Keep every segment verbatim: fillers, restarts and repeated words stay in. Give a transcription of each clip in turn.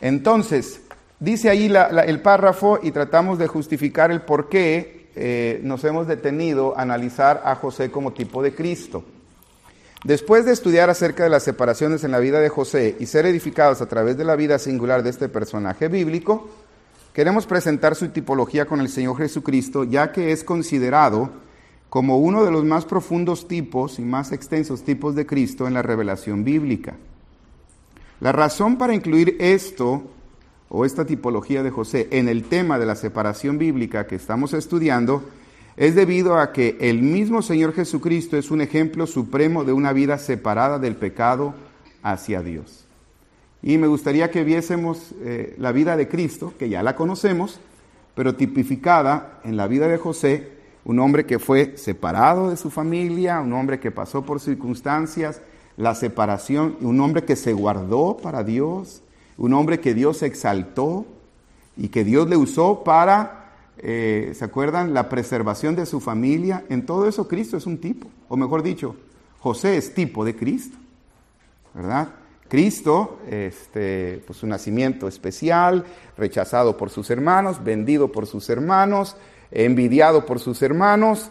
Entonces, dice ahí la, la, el párrafo y tratamos de justificar el por qué eh, nos hemos detenido a analizar a José como tipo de Cristo. Después de estudiar acerca de las separaciones en la vida de José y ser edificados a través de la vida singular de este personaje bíblico, queremos presentar su tipología con el Señor Jesucristo, ya que es considerado como uno de los más profundos tipos y más extensos tipos de Cristo en la revelación bíblica. La razón para incluir esto, o esta tipología de José, en el tema de la separación bíblica que estamos estudiando, es debido a que el mismo Señor Jesucristo es un ejemplo supremo de una vida separada del pecado hacia Dios. Y me gustaría que viésemos eh, la vida de Cristo, que ya la conocemos, pero tipificada en la vida de José, un hombre que fue separado de su familia, un hombre que pasó por circunstancias, la separación, un hombre que se guardó para Dios, un hombre que Dios exaltó y que Dios le usó para... Eh, ¿se acuerdan? La preservación de su familia. En todo eso Cristo es un tipo, o mejor dicho, José es tipo de Cristo, ¿verdad? Cristo, este, pues su nacimiento especial, rechazado por sus hermanos, vendido por sus hermanos, envidiado por sus hermanos,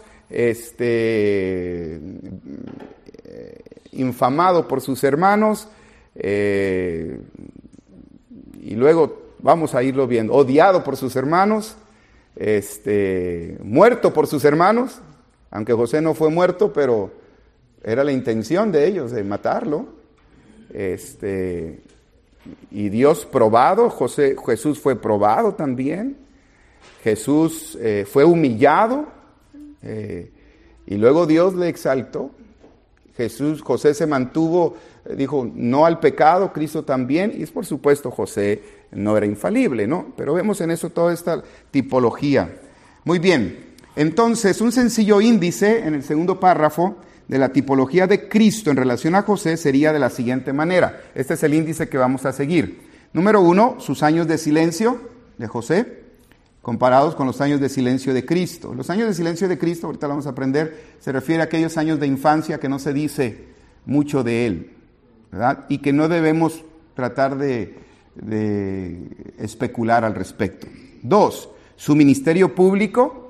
este, eh, infamado por sus hermanos, eh, y luego vamos a irlo viendo, odiado por sus hermanos, Este, muerto por sus hermanos, aunque José no fue muerto, pero era la intención de ellos de matarlo. Este, y Dios probado, José, Jesús fue probado también. Jesús eh, fue humillado eh, y luego Dios le exaltó. Jesús, José se mantuvo, dijo no al pecado, Cristo también, y es por supuesto José no era infalible, ¿no? Pero vemos en eso toda esta tipología. Muy bien, entonces un sencillo índice en el segundo párrafo de la tipología de Cristo en relación a José sería de la siguiente manera. Este es el índice que vamos a seguir. Número uno, sus años de silencio de José, comparados con los años de silencio de Cristo. Los años de silencio de Cristo, ahorita lo vamos a aprender, se refiere a aquellos años de infancia que no se dice mucho de él, ¿verdad? Y que no debemos tratar de, de especular al respecto. Dos, su ministerio público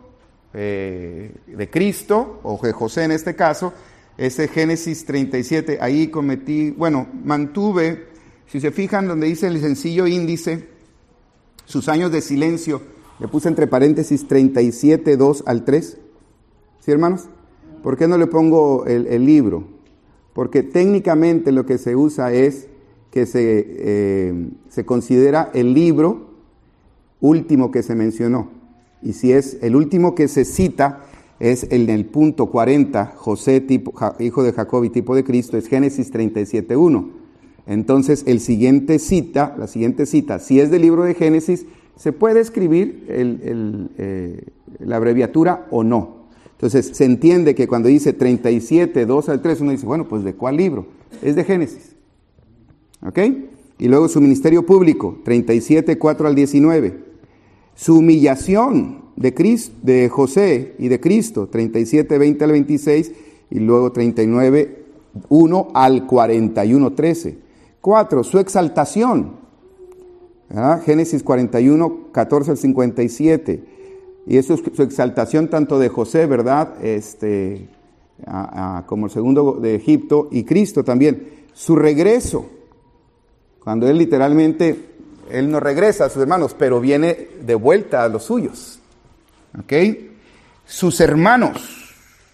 eh, de Cristo, o de José en este caso, ese Génesis treinta y siete, ahí cometí, bueno, mantuve, si se fijan donde dice el sencillo índice, sus años de silencio, le puse entre paréntesis treinta y siete, dos al tres. ¿Sí, hermanos? ¿Por qué no le pongo el, el libro? Porque técnicamente lo que se usa es que se, eh, se considera el libro último que se mencionó. Y si es el último que se cita, es el en el punto cuarenta, José, tipo, hijo de Jacob y tipo de Cristo, es Génesis treinta y siete, uno. Entonces, el siguiente cita, la siguiente cita, si es del libro de Génesis, se puede escribir el, el, eh, la abreviatura o no. Entonces, se entiende que cuando dice treinta y siete, dos al tres, uno dice, bueno, pues ¿de cuál libro? Es de Génesis. ¿Ok? Y luego su ministerio público, treinta y siete, cuatro al diecinueve. Su humillación de, Cristo, de José y de Cristo, treinta y siete, veinte al veintiséis, y luego treinta y nueve, uno al cuarenta y uno, trece. Cuatro, su exaltación. ¿verdad? Génesis cuarenta y uno, catorce al cincuenta y siete. Y eso es su exaltación tanto de José, ¿verdad? Este, a, a, como el segundo de Egipto, y Cristo también. Su regreso, cuando él literalmente, él no regresa a sus hermanos, pero viene de vuelta a los suyos. ¿Ok? Sus hermanos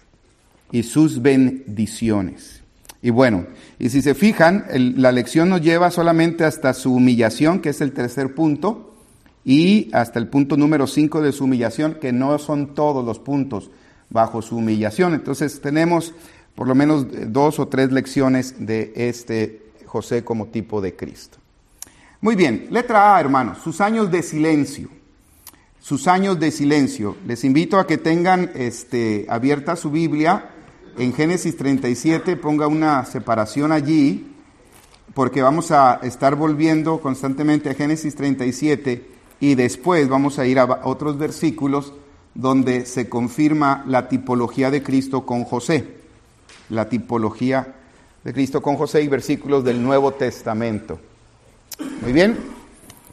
y sus bendiciones. Y bueno, y si se fijan, el, la lección nos lleva solamente hasta su humillación, que es el tercer punto, y hasta el punto número cinco de su humillación, que no son todos los puntos bajo su humillación. Entonces tenemos por lo menos dos o tres lecciones de este José como tipo de Cristo. Muy bien, letra A, hermanos, sus años de silencio. Sus años de silencio. Les invito a que tengan este, abierta su Biblia en Génesis treinta y siete, ponga una separación allí, porque vamos a estar volviendo constantemente a Génesis treinta y siete y después vamos a ir a otros versículos donde se confirma la tipología de Cristo con José. La tipología de Cristo con José y versículos del Nuevo Testamento. Muy bien.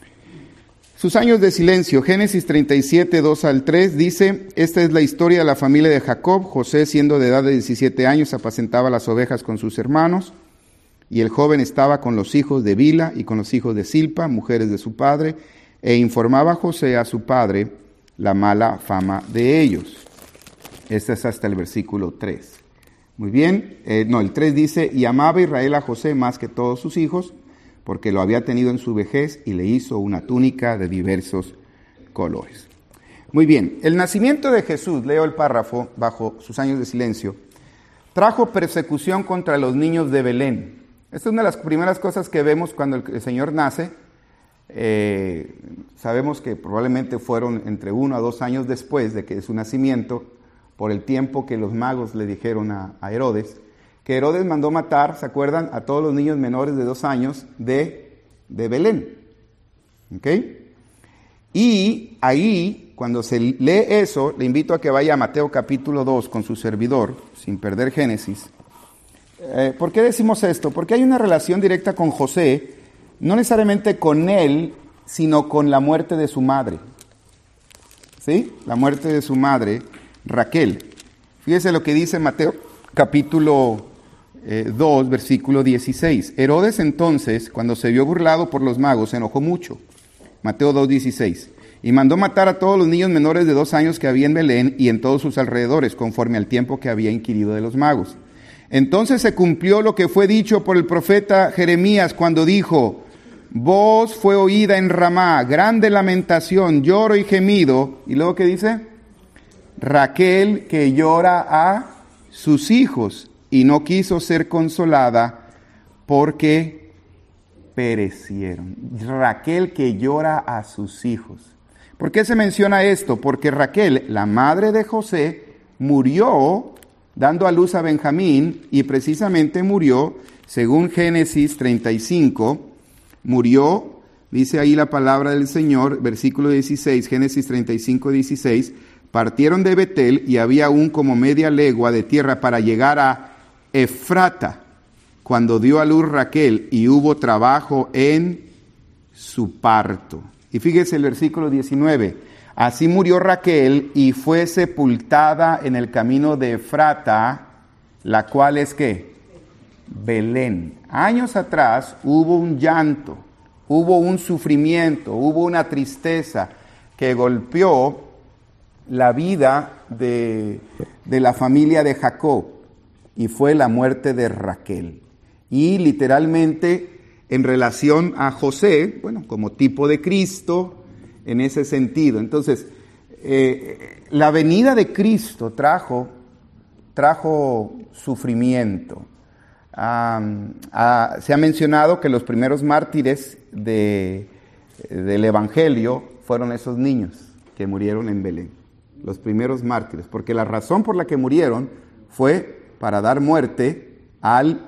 Sus años de silencio, Génesis treinta y siete, dos al tres, dice, esta es la historia de la familia de Jacob. José, siendo de edad de diecisiete años, apacentaba las ovejas con sus hermanos, y el joven estaba con los hijos de Bila y con los hijos de Silpa, mujeres de su padre, e informaba a José a su padre la mala fama de ellos. Este es hasta el versículo tres. Muy bien, eh, no, el tres dice, y amaba Israel a José más que todos sus hijos, porque lo había tenido en su vejez y le hizo una túnica de diversos colores. Muy bien, el nacimiento de Jesús, leo el párrafo bajo sus años de silencio, trajo persecución contra los niños de Belén. Esta es una de las primeras cosas que vemos cuando el Señor nace. Eh, sabemos que probablemente fueron entre uno a dos años después de que su nacimiento, por el tiempo que los magos le dijeron a, a Herodes, que Herodes mandó matar, ¿se acuerdan?, a todos los niños menores de dos años de, de Belén. ¿Ok? Y ahí, cuando se lee eso, le invito a que vaya a Mateo capítulo dos con su servidor, sin perder Génesis. Eh, ¿Por qué decimos esto? Porque hay una relación directa con José, no necesariamente con él, sino con la muerte de su madre. ¿Sí? La muerte de su madre, Raquel. Fíjese lo que dice Mateo capítulo eh, dos, versículo dieciséis. Herodes entonces, cuando se vio burlado por los magos, se enojó mucho. Mateo dos, dieciséis. Y mandó matar a todos los niños menores de dos años que había en Belén y en todos sus alrededores, conforme al tiempo que había inquirido de los magos. Entonces se cumplió lo que fue dicho por el profeta Jeremías cuando dijo, voz fue oída en Ramá, grande lamentación, lloro y gemido. ¿Y luego qué dice? Raquel que llora a sus hijos y no quiso ser consolada porque perecieron. Raquel que llora a sus hijos. ¿Por qué se menciona esto? Porque Raquel, la madre de José, murió dando a luz a Benjamín, y precisamente murió, según Génesis treinta y cinco, murió, dice ahí la palabra del Señor, versículo dieciséis, Génesis treinta y cinco, dieciséis, partieron de Betel y había aún como media legua de tierra para llegar a Efrata, cuando dio a luz Raquel y hubo trabajo en su parto. Y fíjese el versículo diecinueve, así murió Raquel y fue sepultada en el camino de Efrata, la cual es ¿qué? Belén. Años atrás hubo un llanto, hubo un sufrimiento, hubo una tristeza que golpeó la vida de, de la familia de Jacob, y fue la muerte de Raquel. Y literalmente en relación a José, bueno, como tipo de Cristo, en ese sentido. Entonces, eh, la venida de Cristo trajo, trajo sufrimiento. Um, uh, se ha mencionado que los primeros mártires de, del Evangelio fueron esos niños que murieron en Belén. Los primeros mártires, porque la razón por la que murieron fue para dar muerte al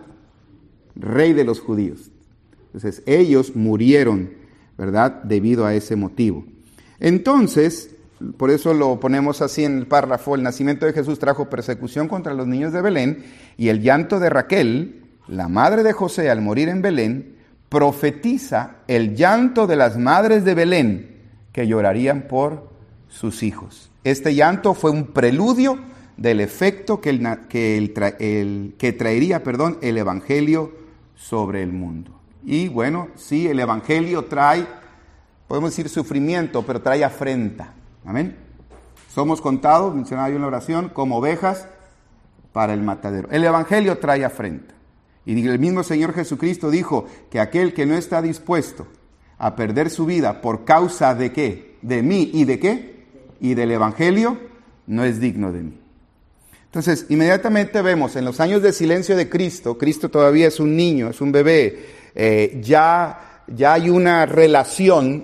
rey de los judíos. Entonces, ellos murieron, ¿verdad?, debido a ese motivo. Entonces, por eso lo ponemos así en el párrafo, el nacimiento de Jesús trajo persecución contra los niños de Belén, y el llanto de Raquel, la madre de José, al morir en Belén, profetiza el llanto de las madres de Belén que llorarían por sus hijos. Este llanto fue un preludio del efecto que, el, que, el, el, que traería perdón, el Evangelio sobre el mundo. Y bueno, sí, el Evangelio trae, podemos decir sufrimiento, pero trae afrenta. Amén. Somos contados, mencionaba yo en la oración, como ovejas para el matadero. El Evangelio trae afrenta. Y el mismo Señor Jesucristo dijo que aquel que no está dispuesto a perder su vida por causa de qué, de mí y de qué, y del Evangelio, no es digno de mí. Entonces, inmediatamente vemos en los años de silencio de Cristo, Cristo todavía es un niño, es un bebé, eh, ya, ya hay una relación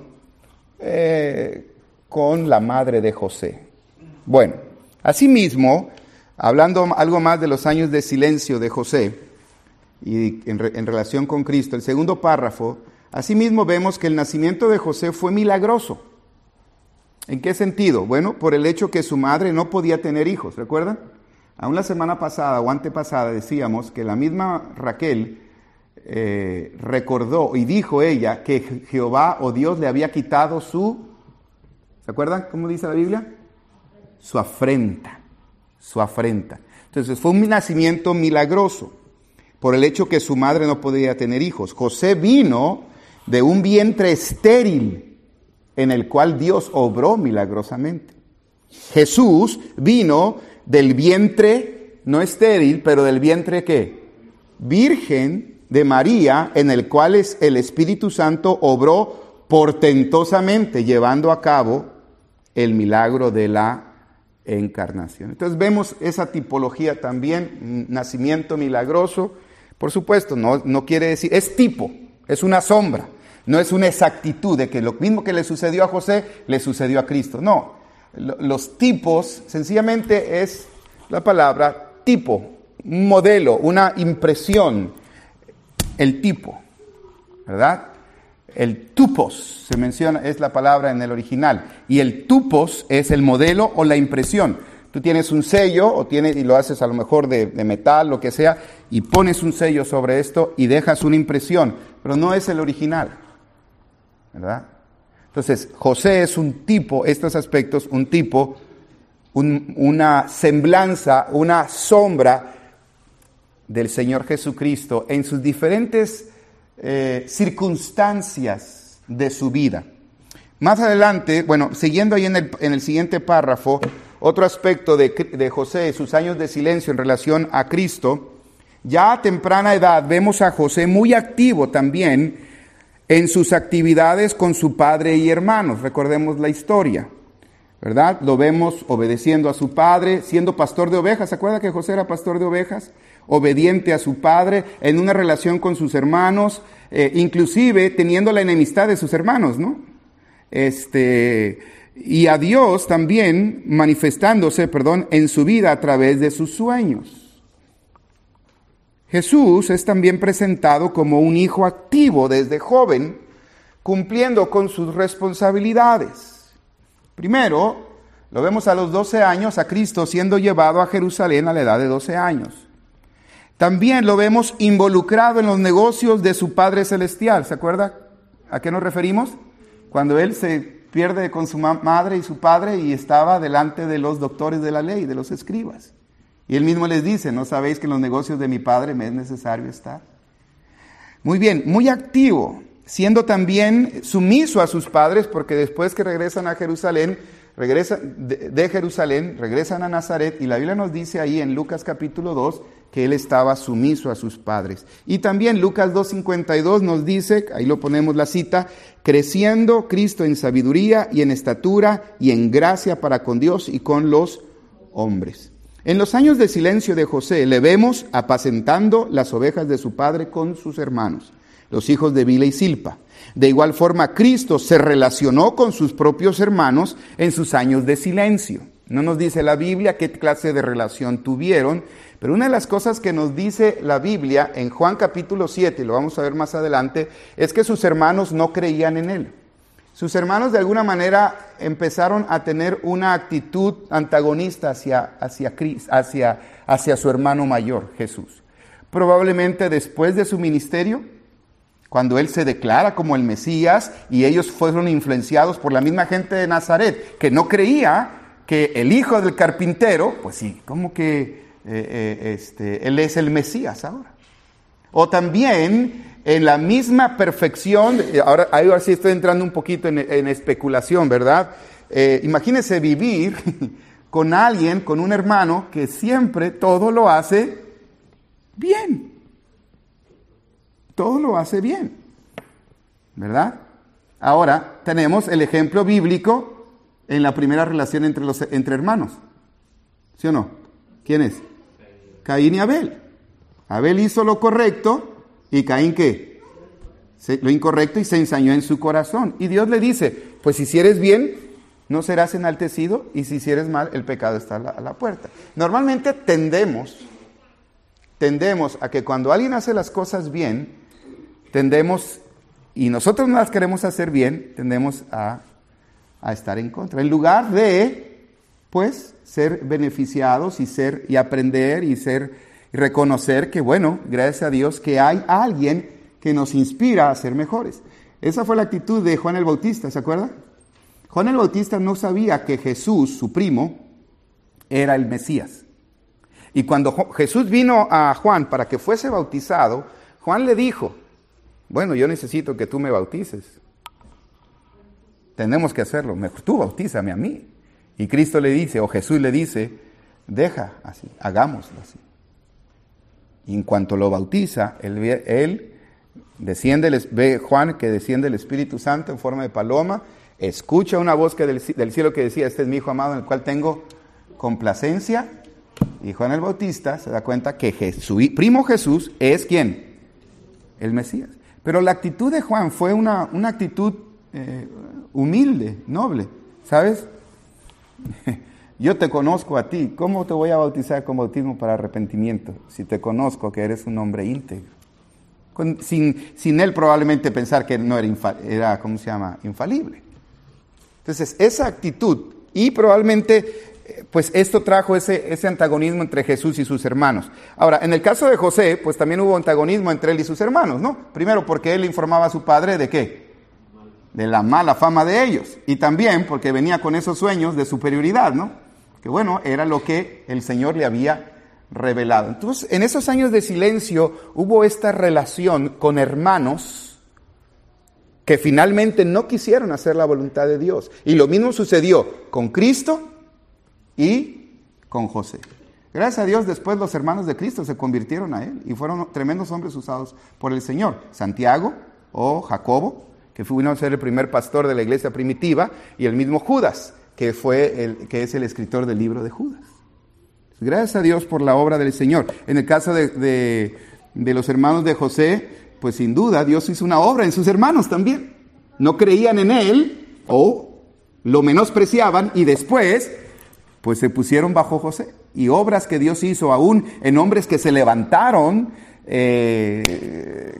eh, con la madre de José. Bueno, asimismo, hablando algo más de los años de silencio de José y en, re, en relación con Cristo, el segundo párrafo, asimismo vemos que el nacimiento de José fue milagroso. ¿En qué sentido? Bueno, por el hecho que su madre no podía tener hijos, ¿recuerdan? Aún la semana pasada o antepasada decíamos que la misma Raquel eh, recordó y dijo ella que Jehová o Dios le había quitado su, ¿se acuerdan cómo dice la Biblia? Su afrenta, su afrenta. Entonces fue un nacimiento milagroso por el hecho que su madre no podía tener hijos. José vino de un vientre estéril en el cual Dios obró milagrosamente. Jesús vino del vientre, no estéril, pero del vientre ¿qué? Virgen de María, en el cual es el Espíritu Santo obró portentosamente, llevando a cabo el milagro de la encarnación. Entonces vemos esa tipología también, nacimiento milagroso. Por supuesto, no, no quiere decir, es tipo, es una sombra, no es una exactitud de que lo mismo que le sucedió a José, le sucedió a Cristo. No, los tipos sencillamente es la palabra tipo, un modelo, una impresión, el tipo, ¿verdad? El tupos se menciona, es la palabra en el original, y el tupos es el modelo o la impresión. Tú tienes un sello, o tienes, y lo haces a lo mejor de, de metal, lo que sea, y pones un sello sobre esto y dejas una impresión, pero no es el original, ¿verdad? Entonces, José es un tipo, estos aspectos, un tipo, un, una semblanza, una sombra del Señor Jesucristo en sus diferentes eh, circunstancias de su vida. Más adelante, bueno, siguiendo ahí en el, en el siguiente párrafo, otro aspecto de, de José, sus años de silencio en relación a Cristo, ya a temprana edad vemos a José muy activo también en sus actividades con su padre y hermanos. Recordemos la historia, ¿verdad? Lo vemos obedeciendo a su padre, siendo pastor de ovejas. ¿Se acuerda que José era pastor de ovejas? Obediente a su padre, en una relación con sus hermanos, eh, inclusive teniendo la enemistad de sus hermanos, ¿no? Este, y a Dios también manifestándose, perdón, en su vida a través de sus sueños. Jesús es también presentado como un hijo activo desde joven, cumpliendo con sus responsabilidades. Primero, lo vemos a los doce años, a Cristo siendo llevado a Jerusalén a la edad de doce años. También lo vemos involucrado en los negocios de su Padre Celestial. ¿Se acuerda a qué nos referimos? Cuando él se pierde con su madre y su padre y estaba delante de los doctores de la ley, de los escribas. Y él mismo les dice, ¿no sabéis que en los negocios de mi Padre me es necesario estar? Muy bien, muy activo, siendo también sumiso a sus padres, porque después que regresan a Jerusalén, regresan de, de Jerusalén, regresan a Nazaret, y la Biblia nos dice ahí en Lucas capítulo dos, que él estaba sumiso a sus padres. Y también Lucas dos cincuenta y dos nos dice, ahí lo ponemos la cita, creciendo Cristo en sabiduría y en estatura y en gracia para con Dios y con los hombres. En los años de silencio de José le vemos apacentando las ovejas de su padre con sus hermanos, los hijos de Bila y Silpa. De igual forma, Cristo se relacionó con sus propios hermanos en sus años de silencio. No nos dice la Biblia qué clase de relación tuvieron, pero una de las cosas que nos dice la Biblia en Juan capítulo siete, y lo vamos a ver más adelante, es que sus hermanos no creían en él. Sus hermanos de alguna manera empezaron a tener una actitud antagonista hacia, hacia, Cristo, hacia, hacia su hermano mayor, Jesús. Probablemente después de su ministerio, cuando él se declara como el Mesías y ellos fueron influenciados por la misma gente de Nazaret, que no creía que el hijo del carpintero, pues sí, como que eh, eh, este, él es el Mesías ahora. O también en la misma perfección, ahora, ahora sí estoy entrando un poquito en, en especulación, ¿verdad? Eh, imagínense vivir con alguien, con un hermano que siempre todo lo hace bien. Todo lo hace bien, ¿verdad? Ahora tenemos el ejemplo bíblico en la primera relación entre, los, entre hermanos. ¿Sí o no? ¿Quién es? Caín y Abel. Abel hizo lo correcto. ¿Y Caín qué? Se, lo incorrecto y se ensañó en su corazón. Y Dios le dice, pues si hicieres bien, no serás enaltecido, y si hicieres mal, el pecado está a la, a la puerta. Normalmente tendemos, tendemos a que cuando alguien hace las cosas bien, tendemos, y nosotros no las queremos hacer bien, tendemos a, a estar en contra. En lugar de, pues, ser beneficiados y ser y aprender y ser y reconocer que, bueno, gracias a Dios que hay alguien que nos inspira a ser mejores. Esa fue la actitud de Juan el Bautista, ¿se acuerda? Juan el Bautista no sabía que Jesús, su primo, era el Mesías. Y cuando Jesús vino a Juan para que fuese bautizado, Juan le dijo, bueno, yo necesito que tú me bautices. Tenemos que hacerlo, mejor tú bautízame a mí. Y Cristo le dice, o Jesús le dice, deja así, hagámoslo así. Y en cuanto lo bautiza, él, él desciende, ve Juan que desciende el Espíritu Santo en forma de paloma, escucha una voz que del, del cielo que decía, este es mi hijo amado en el cual tengo complacencia. Y Juan el Bautista se da cuenta que su primo Jesús es ¿quién? El Mesías. Pero la actitud de Juan fue una, una actitud eh, humilde, noble, ¿sabes? Yo te conozco a ti, ¿cómo te voy a bautizar con bautismo para arrepentimiento? Si te conozco que eres un hombre íntegro. Con, sin, sin él probablemente pensar que no era, infa, era, ¿cómo se llama? Infalible. Entonces, esa actitud, y probablemente, pues esto trajo ese, ese antagonismo entre Jesús y sus hermanos. Ahora, en el caso de José, pues también hubo antagonismo entre él y sus hermanos, ¿no? Primero porque él informaba a su padre de ¿qué? De la mala fama de ellos. Y también porque venía con esos sueños de superioridad, ¿no? Que bueno, era lo que el Señor le había revelado. Entonces, en esos años de silencio hubo esta relación con hermanos que finalmente no quisieron hacer la voluntad de Dios. Y lo mismo sucedió con Cristo y con José. Gracias a Dios, después los hermanos de Cristo se convirtieron a él y fueron tremendos hombres usados por el Señor. Santiago o Jacobo, que fue a ser el primer pastor de la iglesia primitiva, y el mismo Judas, que, fue el, que es el escritor del libro de Judas. Gracias a Dios por la obra del Señor. En el caso de, de, de los hermanos de José, pues sin duda Dios hizo una obra en sus hermanos también. No creían en él o lo menospreciaban y después pues se pusieron bajo José. Y obras que Dios hizo aún en hombres que se levantaron eh,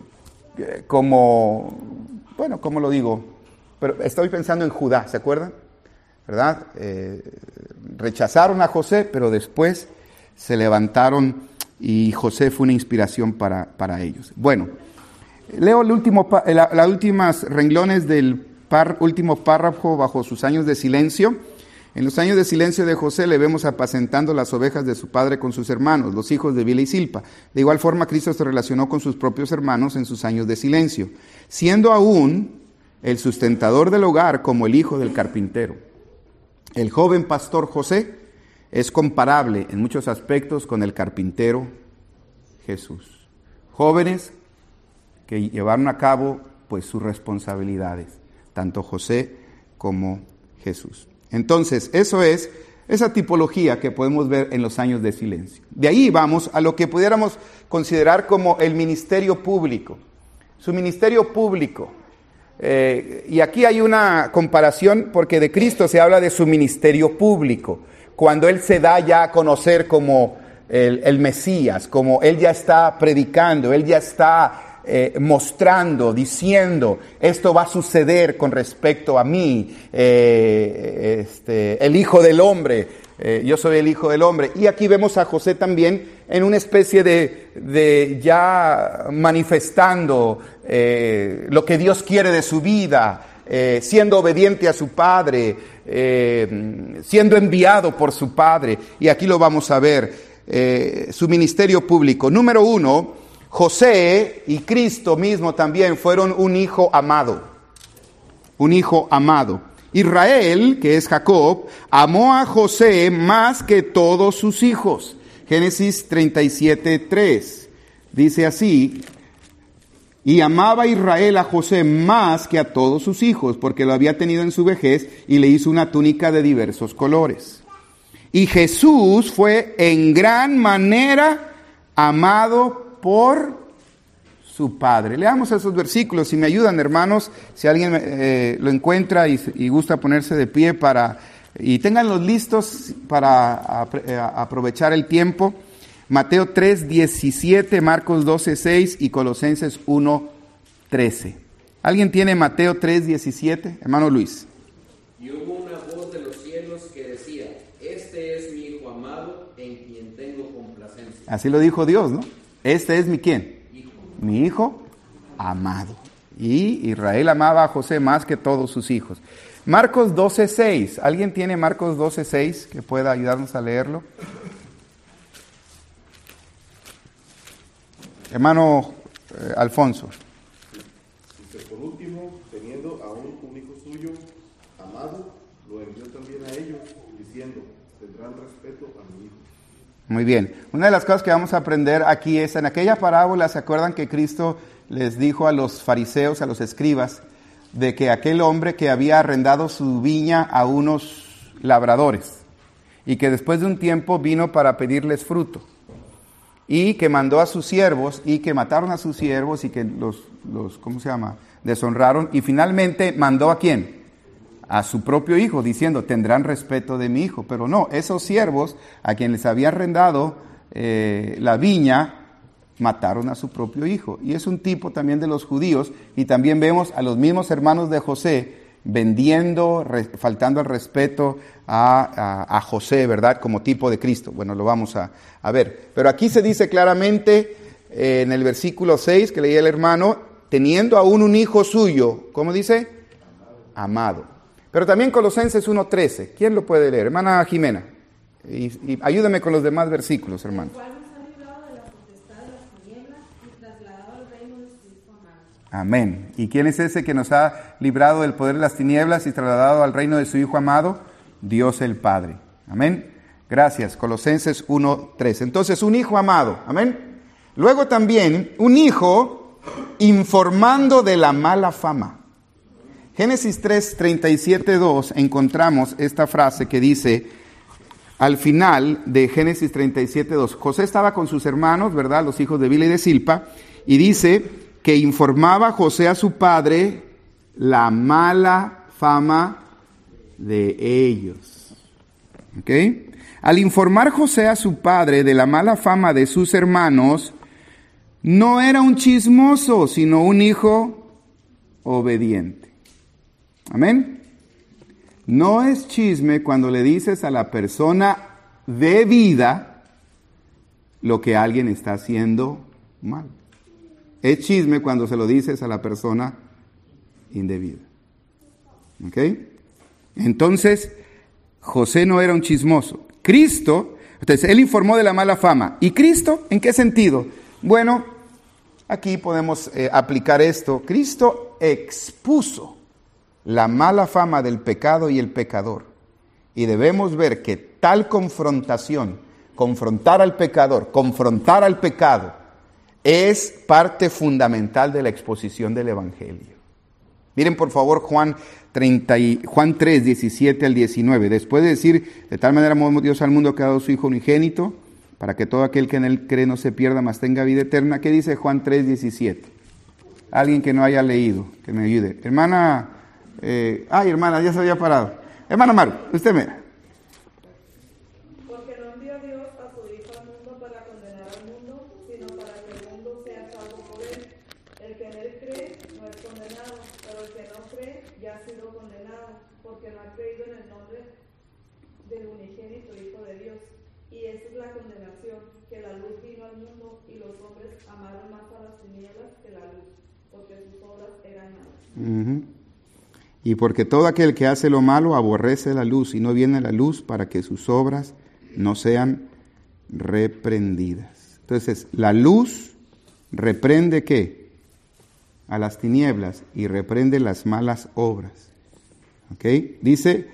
como, bueno, ¿cómo lo digo? Pero estoy pensando en Judá, ¿se acuerdan? ¿Verdad? Eh, rechazaron a José, pero después se levantaron y José fue una inspiración para, para ellos. Bueno, leo el último, la, las últimas renglones del par, último párrafo bajo sus años de silencio. En los años de silencio de José le vemos apacentando las ovejas de su padre con sus hermanos, los hijos de Bilha y Silpa. De igual forma, Cristo se relacionó con sus propios hermanos en sus años de silencio, siendo aún el sustentador del hogar como el hijo del carpintero. El joven pastor José es comparable en muchos aspectos con el carpintero Jesús. Jóvenes que llevaron a cabo pues sus responsabilidades, tanto José como Jesús. Entonces, eso es esa tipología que podemos ver en los años de silencio. De ahí vamos a lo que pudiéramos considerar como el ministerio público. Su ministerio público. Eh, y aquí hay una comparación porque de Cristo se habla de su ministerio público. Cuando Él se da ya a conocer como el, el Mesías, como Él ya está predicando, Él ya está Eh, mostrando, diciendo, esto va a suceder con respecto a mí, eh, este, el Hijo del Hombre, eh, yo soy el Hijo del Hombre. Y aquí vemos a José también en una especie de, de ya manifestando eh, lo que Dios quiere de su vida, eh, siendo obediente a su Padre, eh, siendo enviado por su Padre. Y aquí lo vamos a ver, eh, su ministerio público. Número uno, José y Cristo mismo también fueron un hijo amado, un hijo amado. Israel, que es Jacob, amó a José más que todos sus hijos. Génesis treinta y siete, tres, dice así, y amaba Israel a José más que a todos sus hijos, porque lo había tenido en su vejez y le hizo una túnica de diversos colores. Y Jesús fue en gran manera amado por su Padre. Leamos esos versículos, si me ayudan, hermanos, si alguien eh, lo encuentra y, y gusta ponerse de pie para, y ténganlos listos para a, a aprovechar el tiempo. Mateo tres, diecisiete, Marcos doce, seis y Colosenses uno, trece. ¿Alguien tiene Mateo tres, diecisiete? Hermano Luis. Y hubo una voz de los cielos que decía, este es mi Hijo amado, en quien tengo complacencia. Así lo dijo Dios, ¿no? Este es mi ¿quién? Hijo. Mi hijo amado. Y Israel amaba a José más que todos sus hijos. Marcos doce seis. ¿Alguien tiene Marcos doce seis que pueda ayudarnos a leerlo? Hermano eh, Alfonso. Dice, por último, teniendo aún un hijo suyo, amado, lo envió también a ellos, diciendo, tendrán respeto a mi hijo. Muy bien. Una de las cosas que vamos a aprender aquí es, en aquella parábola, ¿se acuerdan que Cristo les dijo a los fariseos, a los escribas, de que aquel hombre que había arrendado su viña a unos labradores y que después de un tiempo vino para pedirles fruto y que mandó a sus siervos y que mataron a sus siervos y que los, los ¿cómo se llama?, deshonraron, y finalmente mandó ¿a quién? A su propio hijo, diciendo, tendrán respeto de mi hijo. Pero no, esos siervos a quienes les había arrendado eh, la viña, mataron a su propio hijo. Y es un tipo también de los judíos, y también vemos a los mismos hermanos de José vendiendo, re, faltando al respeto a, a, a José, ¿verdad? Como tipo de Cristo. Bueno, lo vamos a, a ver. Pero aquí se dice claramente eh, en el versículo seis que leía el hermano, teniendo aún un hijo suyo, ¿cómo dice? Amado. Amado. Pero también Colosenses uno trece. ¿Quién lo puede leer? Hermana Jimena. Y, y ayúdame con los demás versículos, hermano. Amén. ¿Y quién es ese que nos ha librado del poder de las tinieblas y trasladado al reino de su Hijo amado? Dios el Padre. Amén. Gracias. Colosenses uno trece. Entonces, un hijo amado. Amén. Luego también, un hijo informando de la mala fama. Génesis tres, treinta y siete, dos, encontramos esta frase que dice, al final de Génesis treinta y siete, dos, José estaba con sus hermanos, ¿verdad?, los hijos de Bilha y de Silpa, y dice que informaba José a su padre la mala fama de ellos. ¿Ok? Al informar José a su padre de la mala fama de sus hermanos, no era un chismoso, sino un hijo obediente. Amén. No es chisme cuando le dices a la persona de vida lo que alguien está haciendo mal. Es chisme cuando se lo dices a la persona indebida. ¿Ok? Entonces, José no era un chismoso. Cristo, entonces él informó de la mala fama. ¿Y Cristo? ¿En qué sentido? Bueno, aquí podemos eh, aplicar esto. Cristo expuso la mala fama del pecado y el pecador. Y debemos ver que tal confrontación, confrontar al pecador, confrontar al pecado, es parte fundamental de la exposición del Evangelio. Miren por favor Juan, treinta y, Juan tres, diecisiete al diecinueve. Después de decir, de tal manera amó Dios al mundo que ha dado su Hijo unigénito, para que todo aquel que en él cree no se pierda, mas tenga vida eterna. ¿Qué dice Juan tres, diecisiete? Alguien que no haya leído, que me ayude. Hermana... Eh, ay, hermana, ya se había parado. Hermana Maru, usted mira. Porque no envió Dios a su Hijo al mundo para condenar al mundo, sino para que el mundo sea salvo por él. El que en él cree no es condenado, pero el que no cree ya ha sido condenado, porque no ha creído en el nombre del unigénito Hijo de Dios. Y esa es la condenación, que la luz vino al mundo y los hombres amaron más a las tinieblas que la luz, porque sus obras eran malas. Uh-huh. Y porque todo aquel que hace lo malo aborrece la luz y no viene a la luz para que sus obras no sean reprendidas. Entonces, la luz reprende ¿qué? A las tinieblas y reprende las malas obras. ¿Ok? Dice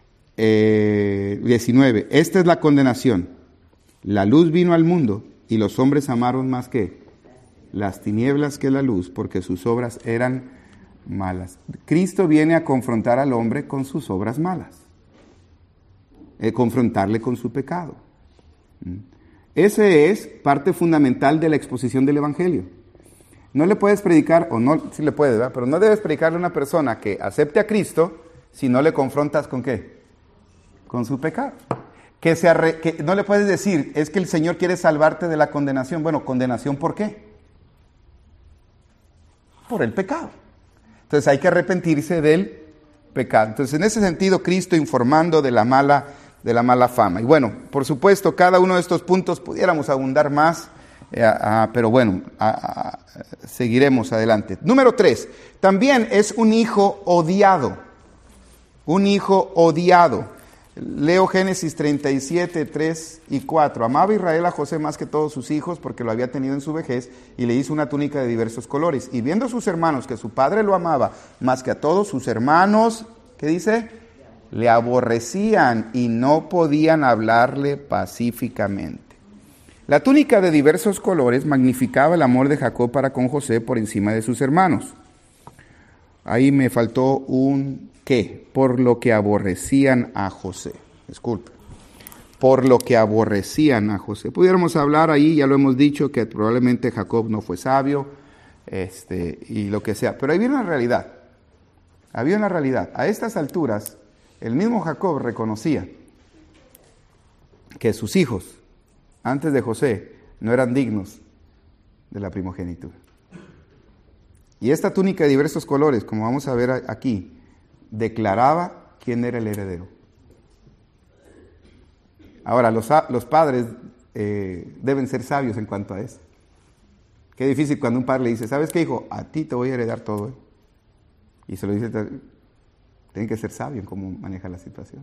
eh, diecinueve, esta es la condenación. La luz vino al mundo y los hombres amaron más que las tinieblas que la luz, porque sus obras eran malas. Cristo viene a confrontar al hombre con sus obras malas, eh, confrontarle con su pecado. Ese es parte fundamental de la exposición del Evangelio. No le puedes predicar, o no, sí le puedes, ¿verdad? Pero no debes predicarle a una persona que acepte a Cristo si no le confrontas con ¿qué? Con su pecado. Que, se arre, que no le puedes decir, es que el Señor quiere salvarte de la condenación. Bueno, ¿condenación por qué? Por el pecado. Entonces hay que arrepentirse del pecado. Entonces en ese sentido Cristo informando de la mala de la mala fama. Y bueno, por supuesto, cada uno de estos puntos pudiéramos abundar más, eh, a, pero bueno, a, a, seguiremos adelante. Número tres, también es un hijo odiado, un hijo odiado. Leo Génesis treinta y siete, tres y cuatro. Amaba Israel a José más que todos sus hijos porque lo había tenido en su vejez y le hizo una túnica de diversos colores. Y viendo sus hermanos que su padre lo amaba más que a todos sus hermanos, ¿qué dice? Le aborrecían y no podían hablarle pacíficamente. La túnica de diversos colores magnificaba el amor de Jacob para con José por encima de sus hermanos. Ahí me faltó un ¿qué? Por lo que aborrecían a José. Disculpe. Por lo que aborrecían a José. Pudiéramos hablar ahí, ya lo hemos dicho, que probablemente Jacob no fue sabio, este, y lo que sea. Pero ahí viene la realidad. Había una realidad. A estas alturas, el mismo Jacob reconocía que sus hijos, antes de José, no eran dignos de la primogenitura. Y esta túnica de diversos colores, como vamos a ver aquí, declaraba quién era el heredero. Ahora, los, los padres eh, deben ser sabios en cuanto a eso. Qué difícil cuando un padre le dice, ¿sabes qué, hijo? A ti te voy a heredar todo. ¿eh? Y se lo dice, tienen que ser sabios en cómo manejar la situación.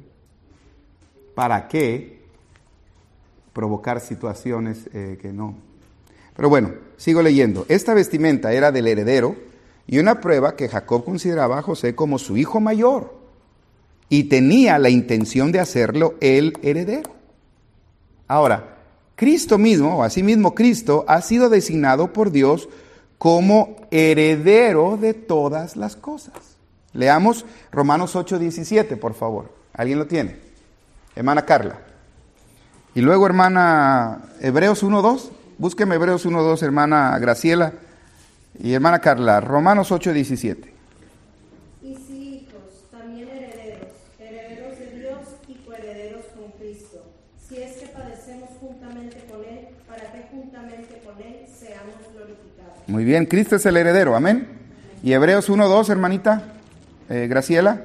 ¿Para qué provocar situaciones eh, que no? Pero bueno, sigo leyendo. Esta vestimenta era del heredero y una prueba que Jacob consideraba a José como su hijo mayor y tenía la intención de hacerlo el heredero. Ahora, Cristo mismo, o asimismo Cristo, ha sido designado por Dios como heredero de todas las cosas. Leamos Romanos ocho, diecisiete, por favor. ¿Alguien lo tiene? Hermana Carla. Y luego, hermana, Hebreos uno, dos. Búsqueme Hebreos uno, dos, hermana Graciela. Y hermana Carla, Romanos ocho, diecisiete. Y si hijos, también herederos, herederos de Dios y coherederos con Cristo, si es que padecemos juntamente con Él, para que juntamente con Él seamos glorificados. Muy bien, Cristo es el heredero, amén. Y Hebreos uno, dos, hermanita eh, Graciela.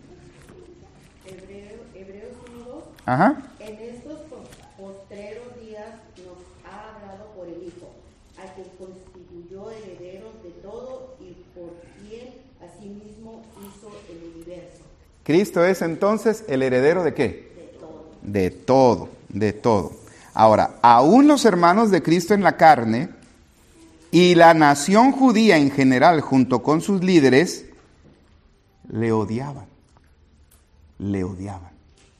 Hebreo, Hebreos uno, dos. Ajá. En estos postreros días nos ha hablado por el Hijo, a quien constituyó herederos de todo y por quien asimismo hizo el universo. Cristo es entonces el heredero de qué? De todo. De todo, de todo. Ahora, aún los hermanos de Cristo en la carne y la nación judía en general junto con sus líderes le odiaban, le odiaban.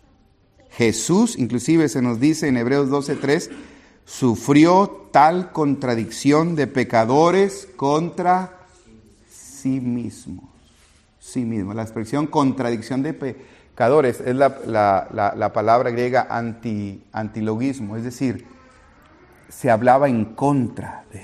Jesús, inclusive se nos dice en Hebreos doce, tres, sufrió tal contradicción de pecadores contra sí mismos. Sí mismos. La expresión contradicción de pecadores es la, la, la, la palabra griega anti, antilogismo, es decir, se hablaba en contra de él.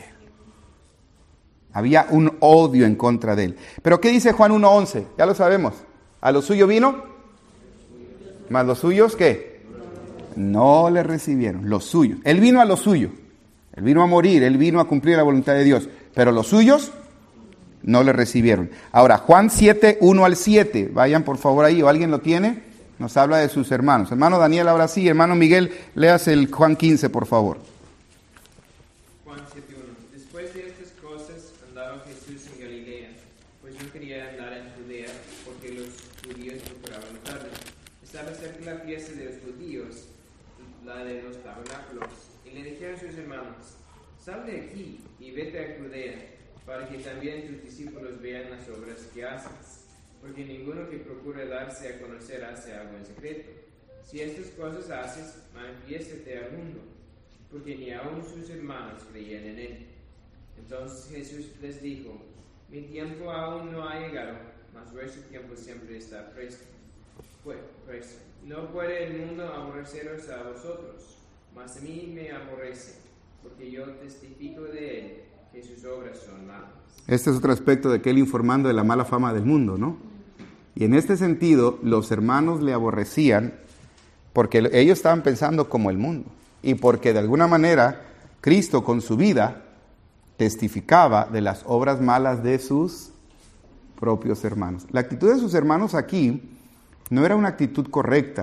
Había un odio en contra de él. Pero ¿qué dice Juan uno, once? Ya lo sabemos. ¿A lo suyo vino? ¿Más los suyos qué? No le recibieron, los suyos. Él vino a lo suyo. Él vino a morir, él vino a cumplir la voluntad de Dios. Pero los suyos no le recibieron. Ahora, Juan siete, uno al siete. Vayan por favor ahí, o alguien lo tiene. Nos habla de sus hermanos. Hermano Daniel, ahora sí. Hermano Miguel, leas el Juan quince, por favor. Juan siete, uno. Después de estas cosas andaba Jesús en Galilea, pues no quería andar en Judea, porque los judíos procuraban matarle. Estaba cerca la fiesta de los judíos, la de los tabernáculos, y le dijeron a sus hermanos, sal de aquí y vete a Judea, para que también tus discípulos vean las obras que haces, porque ninguno que procure darse a conocer hace algo en secreto. Si estas cosas haces, manifiéstate al mundo, porque ni aun sus hermanos creían en él. Entonces Jesús les dijo, mi tiempo aún no ha llegado, mas vuestro tiempo siempre está presto. Pues, pues, no puede el mundo aborreceros a vosotros, mas a mí me aborrece, porque yo testifico de él que sus obras son malas. Este es otro aspecto de que él informando de la mala fama del mundo, ¿no? Y en este sentido, los hermanos le aborrecían porque ellos estaban pensando como el mundo. Y porque de alguna manera, Cristo con su vida testificaba de las obras malas de sus propios hermanos. La actitud de sus hermanos aquí no era una actitud correcta.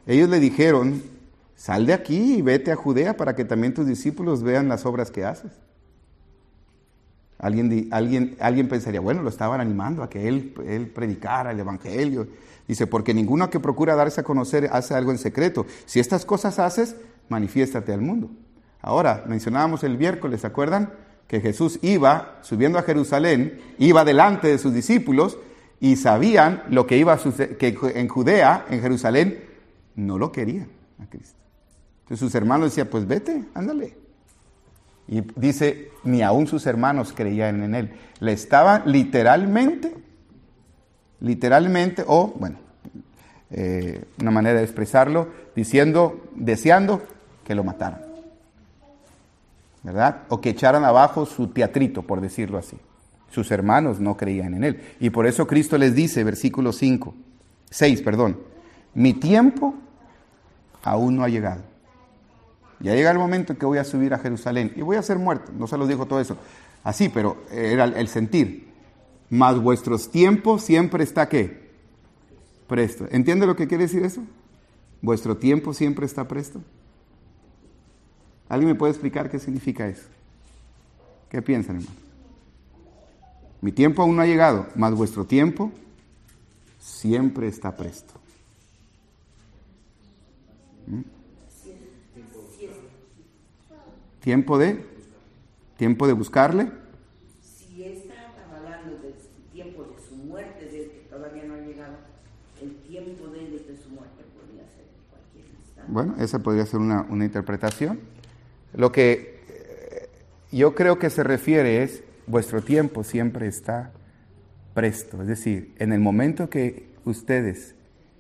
Ellos le dijeron, sal de aquí y vete a Judea para que también tus discípulos vean las obras que haces. Alguien, alguien, alguien pensaría, bueno, lo estaban animando a que él, él predicara el evangelio. Dice, porque ninguno que procura darse a conocer hace algo en secreto. Si estas cosas haces, manifiéstate al mundo. Ahora, mencionábamos el miércoles, ¿se acuerdan? Que Jesús iba subiendo a Jerusalén, iba delante de sus discípulos y sabían lo que iba a suceder, que en Judea, en Jerusalén, no lo querían a Cristo. Entonces sus hermanos decían, pues vete, ándale. Y dice, ni aún sus hermanos creían en él. Le estaban literalmente, literalmente, o bueno, eh, una manera de expresarlo, diciendo, deseando que lo mataran. ¿Verdad? O que echaran abajo su teatrito, por decirlo así. Sus hermanos no creían en él. Y por eso Cristo les dice, versículo cinco, seis, perdón, mi tiempo aún no ha llegado. Ya llega el momento en que voy a subir a Jerusalén y voy a ser muerto. No se los dijo todo eso así, pero era el sentir. Mas vuestros tiempos siempre está, ¿qué? Presto. ¿Entiende lo que quiere decir eso? Vuestro tiempo siempre está presto. ¿Alguien me puede explicar qué significa eso? ¿Qué piensan, hermano? Mi tiempo aún no ha llegado, mas vuestro tiempo siempre está presto. ¿Mm? ¿Tiempo de? ¿Tiempo de buscarle? Si está hablando del tiempo de su muerte, del que todavía no ha llegado, el tiempo de él desde su muerte podría ser en cualquier instante. Bueno, esa podría ser una, una interpretación. Lo que eh, yo creo que se refiere es, vuestro tiempo siempre está presto. Es decir, en el momento que ustedes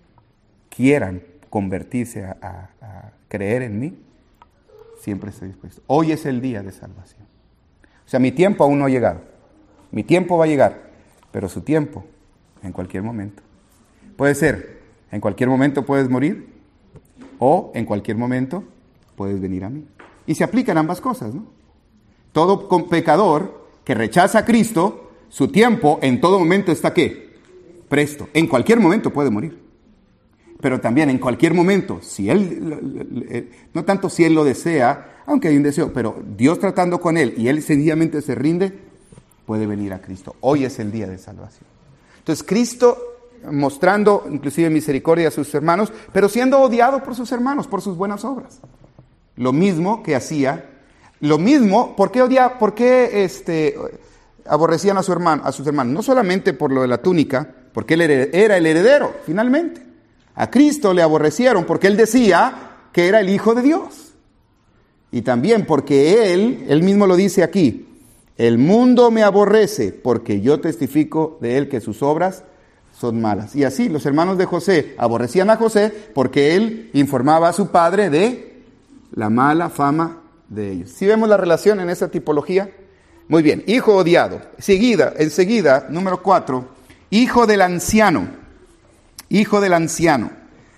quieran convertirse a, a, a creer en mí, siempre estoy dispuesto. Hoy es el día de salvación. O sea, mi tiempo aún no ha llegado. Mi tiempo va a llegar, pero su tiempo en cualquier momento. Puede ser, en cualquier momento puedes morir o en cualquier momento puedes venir a mí. Y se aplican ambas cosas, ¿no? Todo pecador que rechaza a Cristo, su tiempo en todo momento está ¿qué? Presto. En cualquier momento puede morir. Pero también en cualquier momento, si él, no tanto si él lo desea, aunque hay un deseo, pero Dios tratando con él y él sencillamente se rinde, puede venir a Cristo. Hoy es el día de salvación. Entonces Cristo mostrando inclusive misericordia a sus hermanos, pero siendo odiado por sus hermanos, por sus buenas obras. Lo mismo que hacía, lo mismo, ¿por qué odiaba, por qué este, aborrecían a, su hermano, a sus hermanos? No solamente por lo de la túnica, porque él era el heredero, finalmente. A Cristo le aborrecieron porque él decía que era el Hijo de Dios. Y también porque él, él mismo lo dice aquí, el mundo me aborrece porque yo testifico de él que sus obras son malas. Y así los hermanos de José aborrecían a José porque él informaba a su padre de la mala fama de ellos. ¿Sí vemos la relación en esa tipología? Muy bien, hijo odiado. Seguida, enseguida, número cuatro, hijo del anciano. Hijo del anciano.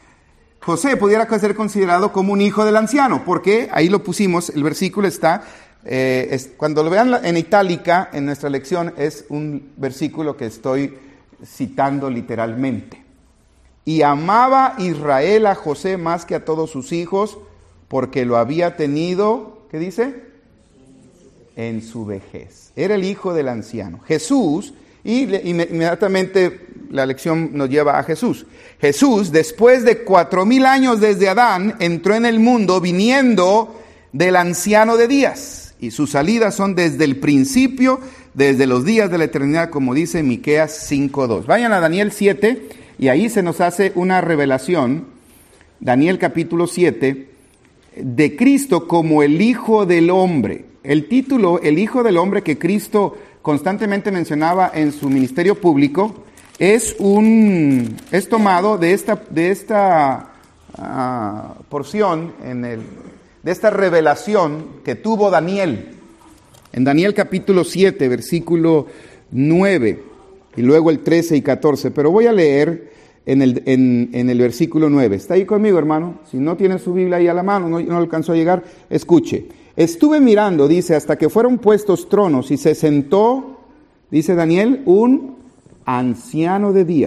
José pudiera ser considerado como un hijo del anciano, porque ahí lo pusimos, el versículo está, eh, es, cuando lo vean en itálica en nuestra lección, es un versículo que estoy citando literalmente. Y amaba Israel a José más que a todos sus hijos, porque lo había tenido, ¿qué dice? En su vejez. Era el hijo del anciano. Jesús, y le, inmediatamente la lección nos lleva a Jesús. Jesús, después de cuatro mil años desde Adán, entró en el mundo viniendo del anciano de días. Y sus salidas son desde el principio, desde los días de la eternidad, como dice Miqueas cinco dos. Vayan a Daniel siete, y ahí se nos hace una revelación, Daniel capítulo siete, de Cristo como el Hijo del Hombre. El título, el Hijo del Hombre, que Cristo constantemente mencionaba en su ministerio público, es un es tomado de esta de esta uh, porción en el de esta revelación que tuvo Daniel en Daniel capítulo siete, versículo nueve, y luego el trece y catorce, pero voy a leer en el en, en el versículo nueve. ¿Está ahí conmigo, hermano? Si no tiene su Biblia ahí a la mano, no, no alcanzó a llegar, escuche. Estuve mirando, dice, hasta que fueron puestos tronos y se sentó, dice Daniel, un anciano de días,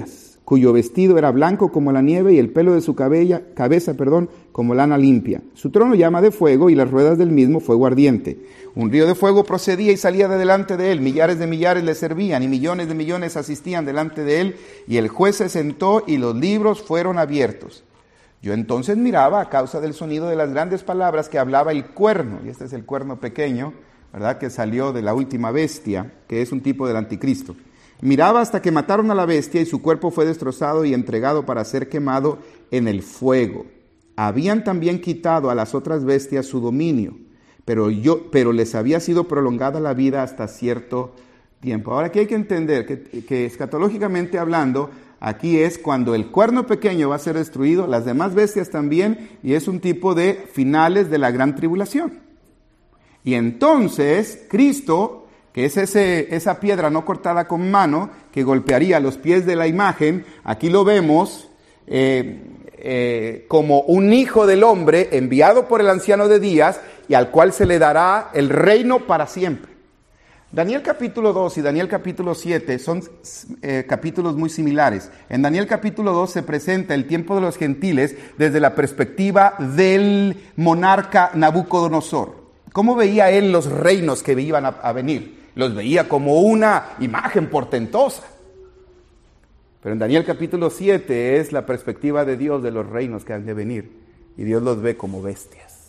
cuyo vestido era blanco como la nieve y el pelo de su cabella, cabeza perdón, como lana limpia. Su trono llama de fuego y las ruedas del mismo fuego ardiente. Un río de fuego procedía y salía de delante de él. Millares de millares le servían y millones de millones asistían delante de él. Y el juez se sentó y los libros fueron abiertos. Yo entonces miraba a causa del sonido de las grandes palabras que hablaba el cuerno. Y este es el cuerno pequeño, ¿verdad? Que salió de la última bestia, que es un tipo del anticristo. Miraba hasta que mataron a la bestia y su cuerpo fue destrozado y entregado para ser quemado en el fuego. Habían también quitado a las otras bestias su dominio, pero, yo, pero les había sido prolongada la vida hasta cierto tiempo. Ahora aquí hay que entender que, que escatológicamente hablando, aquí es cuando el cuerno pequeño va a ser destruido, las demás bestias también, y es un tipo de finales de la gran tribulación. Y entonces Cristo, que es ese, esa piedra no cortada con mano, que golpearía los pies de la imagen, aquí lo vemos eh, eh, como un hijo del hombre enviado por el anciano de días y al cual se le dará el reino para siempre. Daniel capítulo dos y Daniel capítulo siete son eh, capítulos muy similares. En Daniel capítulo dos se presenta el tiempo de los gentiles desde la perspectiva del monarca Nabucodonosor. ¿Cómo veía él los reinos que iban a, a venir? Los veía como una imagen portentosa. Pero en Daniel capítulo siete es la perspectiva de Dios de los reinos que han de venir. Y Dios los ve como bestias.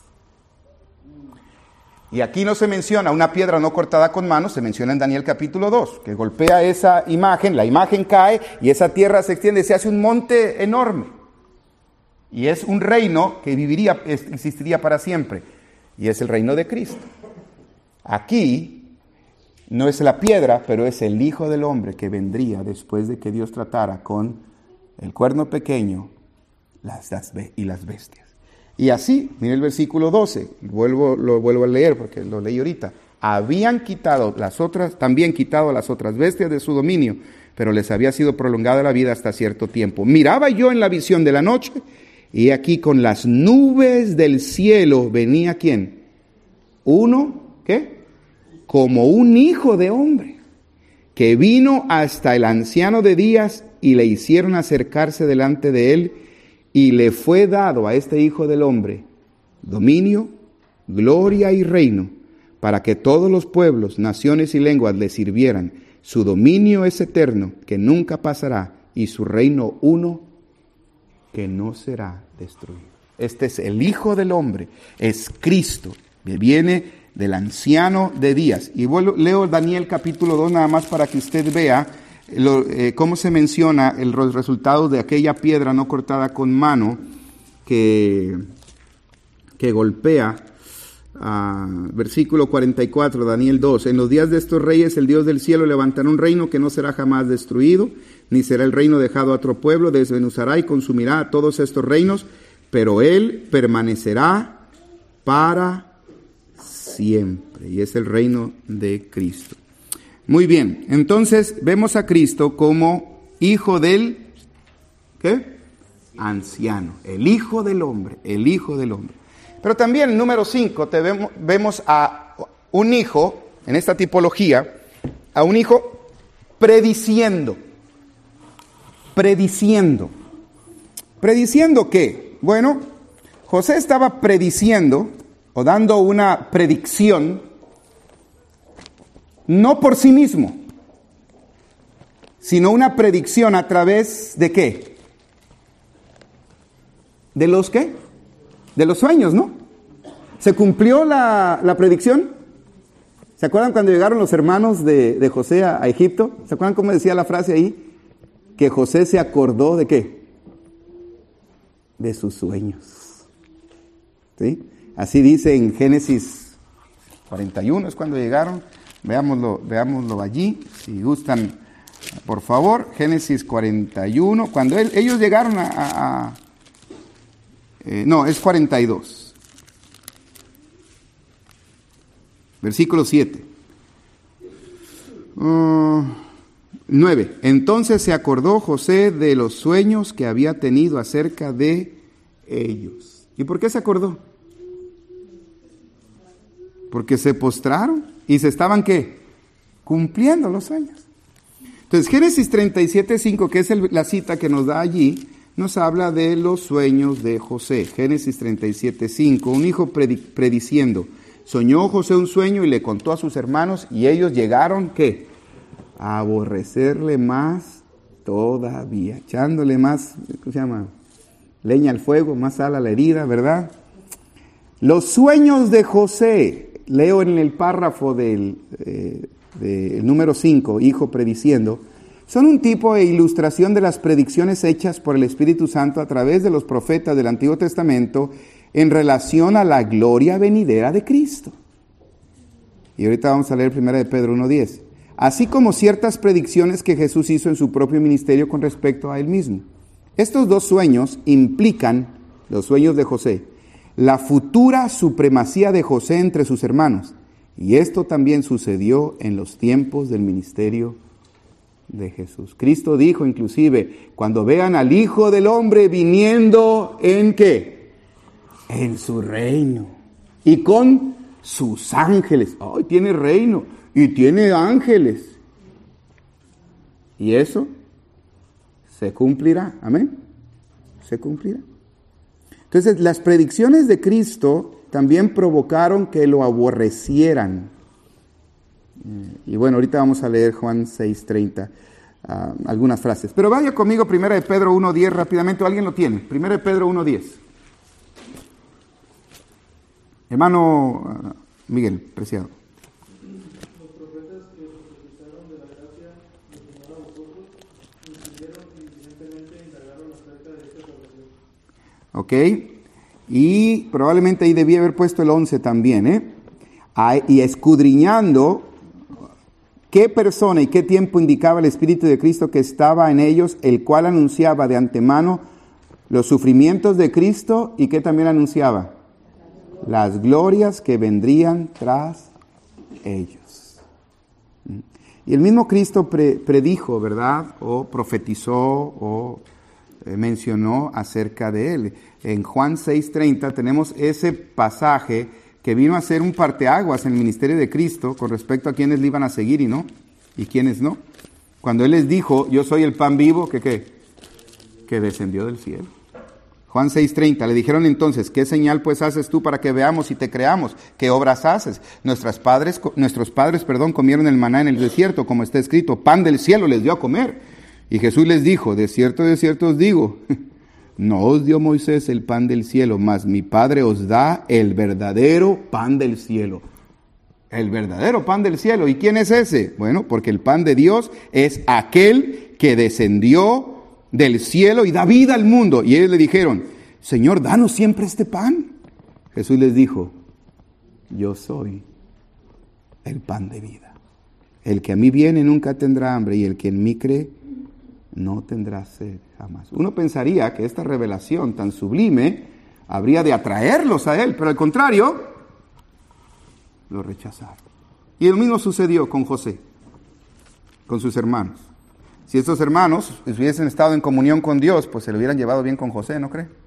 Y aquí no se menciona una piedra no cortada con manos, se menciona en Daniel capítulo dos, que golpea esa imagen, la imagen cae y esa tierra se extiende, se hace un monte enorme. Y es un reino que viviría, existiría para siempre. Y es el reino de Cristo. Aquí no es la piedra, pero es el Hijo del Hombre que vendría después de que Dios tratara con el cuerno pequeño las, las, y las bestias. Y así, mire el versículo doce, vuelvo, lo vuelvo a leer porque lo leí ahorita. Habían quitado las otras, también quitado las otras bestias de su dominio, pero les había sido prolongada la vida hasta cierto tiempo. Miraba yo en la visión de la noche, y aquí con las nubes del cielo venía ¿quién? Uno, ¿qué? Como un hijo de hombre, que vino hasta el anciano de días y le hicieron acercarse delante de él, y le fue dado a este hijo del hombre dominio, gloria y reino, para que todos los pueblos, naciones y lenguas le sirvieran. Su dominio es eterno, que nunca pasará, y su reino uno, que no será destruido. Este es el Hijo del Hombre, es Cristo, que viene del anciano de días. Y vuelvo, leo Daniel capítulo dos nada más para que usted vea lo, eh, cómo se menciona el, los resultados de aquella piedra no cortada con mano que, que golpea. Uh, versículo cuarenta y cuatro, Daniel dos. En los días de estos reyes el Dios del cielo levantará un reino que no será jamás destruido, ni será el reino dejado a otro pueblo, desmenuzará y consumirá a todos estos reinos, pero él permanecerá para siempre, y es el reino de Cristo. Muy bien, entonces vemos a Cristo como hijo del ¿qué? Anciano, el hijo del hombre, el hijo del hombre. Pero también en número cinco te vemos, vemos a un hijo, en esta tipología, a un hijo prediciendo. Prediciendo. ¿Prediciendo qué? Bueno, José estaba prediciendo o dando una predicción, no por sí mismo, sino una predicción a través de qué? ¿De los qué? De los sueños, ¿no? ¿Se cumplió la, la predicción? ¿Se acuerdan cuando llegaron los hermanos de, de José a, a Egipto? ¿Se acuerdan cómo decía la frase ahí? Que José se acordó de ¿qué? De sus sueños. ¿Sí? Así dice en Génesis cuarenta y uno, es cuando llegaron. Veámoslo, veámoslo allí, si gustan, por favor. Génesis cuarenta y uno, cuando él, ellos llegaron a... a, a Eh, no, es cuarenta y dos. Versículo siete. Uh, nueve. Entonces se acordó José de los sueños que había tenido acerca de ellos. ¿Y por qué se acordó? Porque se postraron y se estaban, ¿qué? Cumpliendo los sueños. Entonces, Génesis treinta y siete, cinco, que es el, la cita que nos da allí, nos habla de los sueños de José. Génesis treinta y siete, cinco, un hijo predi- prediciendo. Soñó José un sueño y le contó a sus hermanos, y ellos llegaron, ¿qué? A aborrecerle más todavía, echándole más, ¿cómo se llama? Leña al fuego, más sal a la herida, ¿verdad? Los sueños de José, leo en el párrafo del eh, de, el número cinco, hijo prediciendo, son un tipo e ilustración de las predicciones hechas por el Espíritu Santo a través de los profetas del Antiguo Testamento en relación a la gloria venidera de Cristo. Y ahorita vamos a leer primera de Pedro uno diez. Así como ciertas predicciones que Jesús hizo en su propio ministerio con respecto a él mismo. Estos dos sueños implican, los sueños de José, la futura supremacía de José entre sus hermanos. Y esto también sucedió en los tiempos del ministerio de Jesús. Cristo dijo inclusive, cuando vean al Hijo del Hombre viniendo en ¿qué? En su reino. Y con sus ángeles. ¡Ay, tiene reino! Y tiene ángeles. Y eso se cumplirá. Amén. Se cumplirá. Entonces, las predicciones de Cristo también provocaron que lo aborrecieran. Y bueno, ahorita vamos a leer Juan seis treinta, uh, algunas frases. Pero vaya conmigo, primera de Pedro uno diez rápidamente. ¿Alguien lo tiene? primera de Pedro uno diez. Hermano uh, Miguel, preciado. Los profetas que profetizaron de la gracia del Señor a vosotros, instruyeron y diligentemente indagaron acerca de esta salvación. Ok. Y probablemente ahí debía haber puesto el once también, ¿eh? Ah, y escudriñando qué persona y qué tiempo indicaba el Espíritu de Cristo que estaba en ellos, el cual anunciaba de antemano los sufrimientos de Cristo y que también anunciaba las glorias que vendrían tras ellos. Y el mismo Cristo pre- predijo, ¿verdad? O profetizó o eh, mencionó acerca de él. En Juan seis treinta tenemos ese pasaje que vino a ser un parteaguas en el ministerio de Cristo con respecto a quienes le iban a seguir y no, y quienes no. Cuando Él les dijo, yo soy el pan vivo, que qué, que descendió del cielo. Juan seis treinta, le dijeron entonces, ¿qué señal pues haces tú para que veamos y te creamos? ¿Qué obras haces? Nuestros padres, nuestros padres, perdón, comieron el maná en el desierto, como está escrito, pan del cielo les dio a comer. Y Jesús les dijo, de cierto, de cierto os digo, no os dio Moisés el pan del cielo, mas mi Padre os da el verdadero pan del cielo. El verdadero pan del cielo. ¿Y quién es ese? Bueno, porque el pan de Dios es aquel que descendió del cielo y da vida al mundo. Y ellos le dijeron, Señor, danos siempre este pan. Jesús les dijo, yo soy el pan de vida. El que a mí viene nunca tendrá hambre y el que en mí cree no tendrá sed jamás. Uno pensaría que esta revelación tan sublime habría de atraerlos a él, pero al contrario, lo rechazaron. Y lo mismo sucedió con José, con sus hermanos. Si estos hermanos hubiesen estado en comunión con Dios, pues se lo hubieran llevado bien con José, ¿no cree?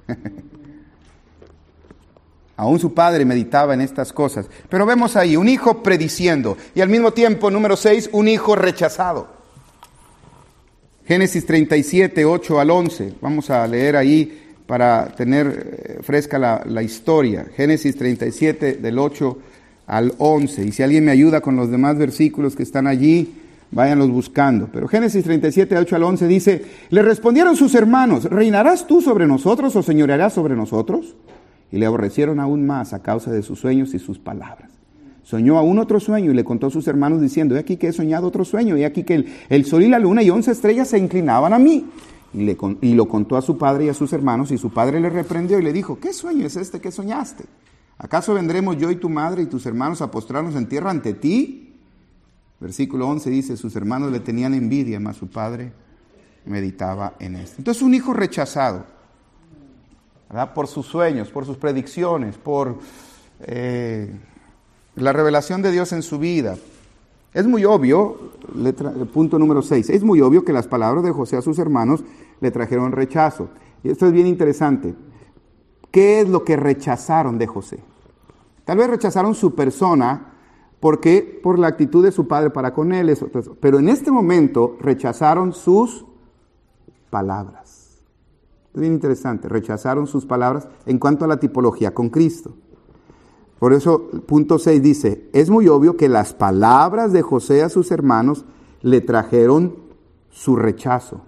Aún su padre meditaba en estas cosas. Pero vemos ahí un hijo prediciendo y al mismo tiempo, número seis, un hijo rechazado. Génesis treinta y siete, ocho al once. Vamos a leer ahí para tener fresca la, la historia. Génesis treinta y siete, del ocho al once. Y si alguien me ayuda con los demás versículos que están allí, váyanlos buscando. Pero Génesis treinta y siete, ocho al once dice, le respondieron sus hermanos, ¿reinarás tú sobre nosotros o señorearás sobre nosotros? Y le aborrecieron aún más a causa de sus sueños y sus palabras. Soñó aún otro sueño y le contó a sus hermanos diciendo, he aquí que he soñado otro sueño, y aquí que el, el sol y la luna y once estrellas se inclinaban a mí. Y, le, y lo contó a su padre y a sus hermanos, y su padre le reprendió y le dijo, ¿qué sueño es este que soñaste? ¿Acaso vendremos yo y tu madre y tus hermanos a postrarnos en tierra ante ti? Versículo once dice, sus hermanos le tenían envidia, mas su padre meditaba en esto. Entonces un hijo rechazado, ¿verdad? Por sus sueños, por sus predicciones, por eh, la revelación de Dios en su vida. Es muy obvio, letra, punto número seis, es muy obvio que las palabras de José a sus hermanos le trajeron rechazo. Y esto es bien interesante. ¿Qué es lo que rechazaron de José? Tal vez rechazaron su persona ¿Por qué? Por la actitud de su padre para con él. Eso, eso. Pero en este momento rechazaron sus palabras. Es bien interesante, rechazaron sus palabras en cuanto a la tipología con Cristo. Por eso, punto seis dice, es muy obvio que las palabras de José a sus hermanos le trajeron su rechazo,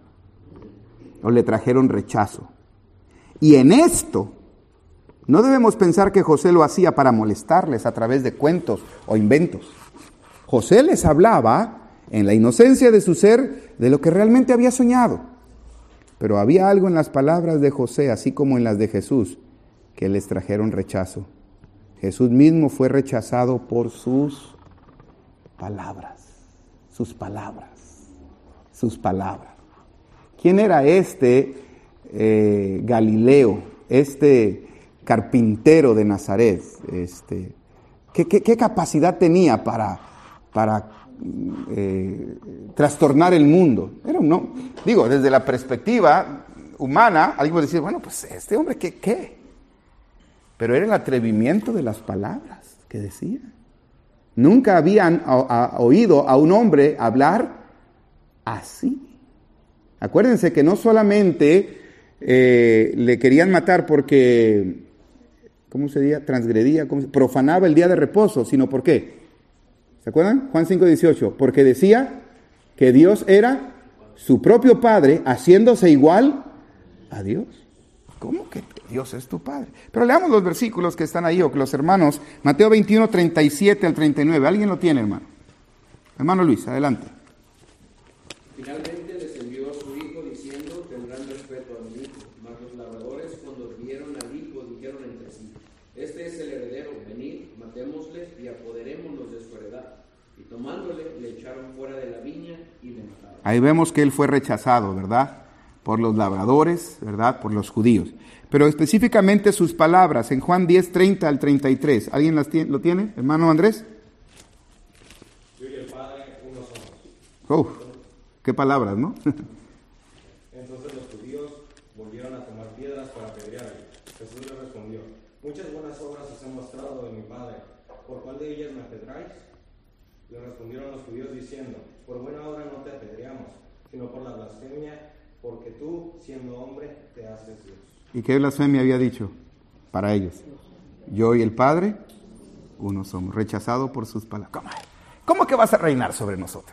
o le trajeron rechazo. Y en esto, no debemos pensar que José lo hacía para molestarles a través de cuentos o inventos. José les hablaba, en la inocencia de su ser, de lo que realmente había soñado. Pero había algo en las palabras de José, así como en las de Jesús, que les trajeron rechazo. Jesús mismo fue rechazado por sus palabras, sus palabras, sus palabras. ¿Quién era este eh, Galileo, este carpintero de Nazaret? Este, ¿qué, qué, qué capacidad tenía para, para eh, trastornar el mundo? Era un, no, digo, desde la perspectiva humana, alguien puede decir, bueno, pues este hombre, ¿qué? qué? Pero era el atrevimiento de las palabras que decía. Nunca habían a, a, oído a un hombre hablar así. Acuérdense que no solamente eh, le querían matar porque, ¿cómo se diría? Transgredía, ¿cómo se? profanaba el día de reposo, sino ¿por qué? ¿Se acuerdan? Juan cinco dieciocho, porque decía que Dios era su propio Padre, haciéndose igual a Dios. ¿Cómo que Dios es tu Padre? Pero leamos los versículos que están ahí, o que los hermanos, Mateo veintiuno, treinta y siete al treinta y nueve. ¿Alguien lo tiene, hermano? Hermano Luis, adelante. Finalmente les envió a su hijo diciendo, tendrán respeto a mi hijo. Mas los labradores, cuando vieron al hijo, dijeron entre sí, este es el heredero, venid, matémosle y apoderémonos de su heredad. Y tomándole, le echaron fuera de la viña y le mataron. Ahí vemos que él fue rechazado, ¿verdad? Por los labradores, ¿verdad? Por los judíos. Pero específicamente sus palabras en Juan diez, treinta al treinta y tres. ¿Alguien las tiene, lo tiene? Hermano Andrés. Yo y el Padre uno somos. Oh, qué palabras, ¿no? Entonces los judíos volvieron a tomar piedras para apedrearle. Jesús le respondió, muchas buenas obras os he mostrado de mi Padre. ¿Por cuál de ellas me apedráis? Le respondieron los judíos diciendo, por buena obra no te apedreamos, sino por la blasfemia, porque tú, siendo hombre, te haces Dios. ¿Y qué blasfemia había dicho para ellos? Yo y el Padre, uno somos, rechazado por sus palabras. ¿Cómo? ¿Cómo que vas a reinar sobre nosotros?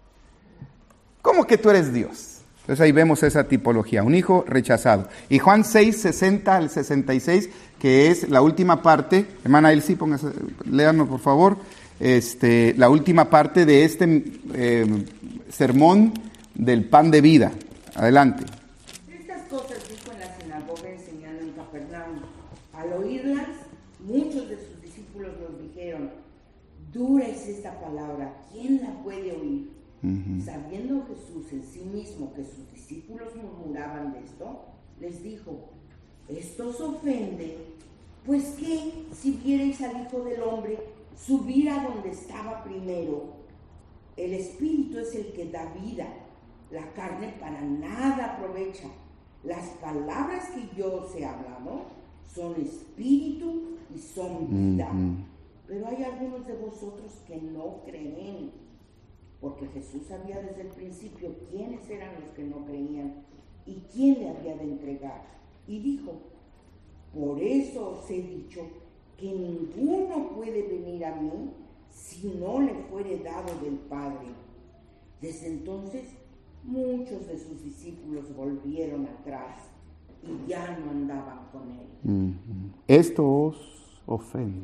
¿Cómo que tú eres Dios? Entonces ahí vemos esa tipología, un hijo rechazado. Y Juan seis, sesenta al sesenta y seis, que es la última parte, hermana Elsie, póngase, léanos por favor, este, la última parte de este eh, sermón del pan de vida. Adelante. Estas cosas dijo en la sinagoga enseñando en Capernaum. Al oírlas, muchos de sus discípulos nos dijeron, dura es esta palabra, ¿quién la puede oír? Uh-huh. Sabiendo Jesús en sí mismo que sus discípulos murmuraban de esto, les dijo, ¿esto os ofende? Pues que si vierais al Hijo del Hombre subir a donde estaba primero, el Espíritu es el que da vida. La carne para nada aprovecha. Las palabras que yo os he hablado son espíritu y son vida. Uh-huh. Pero hay algunos de vosotros que no creen. Porque Jesús sabía desde el principio quiénes eran los que no creían y quién le había de entregar. Y dijo, por eso os he dicho que ninguno puede venir a mí si no le fuere dado del Padre. Desde entonces, muchos de sus discípulos volvieron atrás y ya no andaban con él. Uh-huh. Esto os ofende.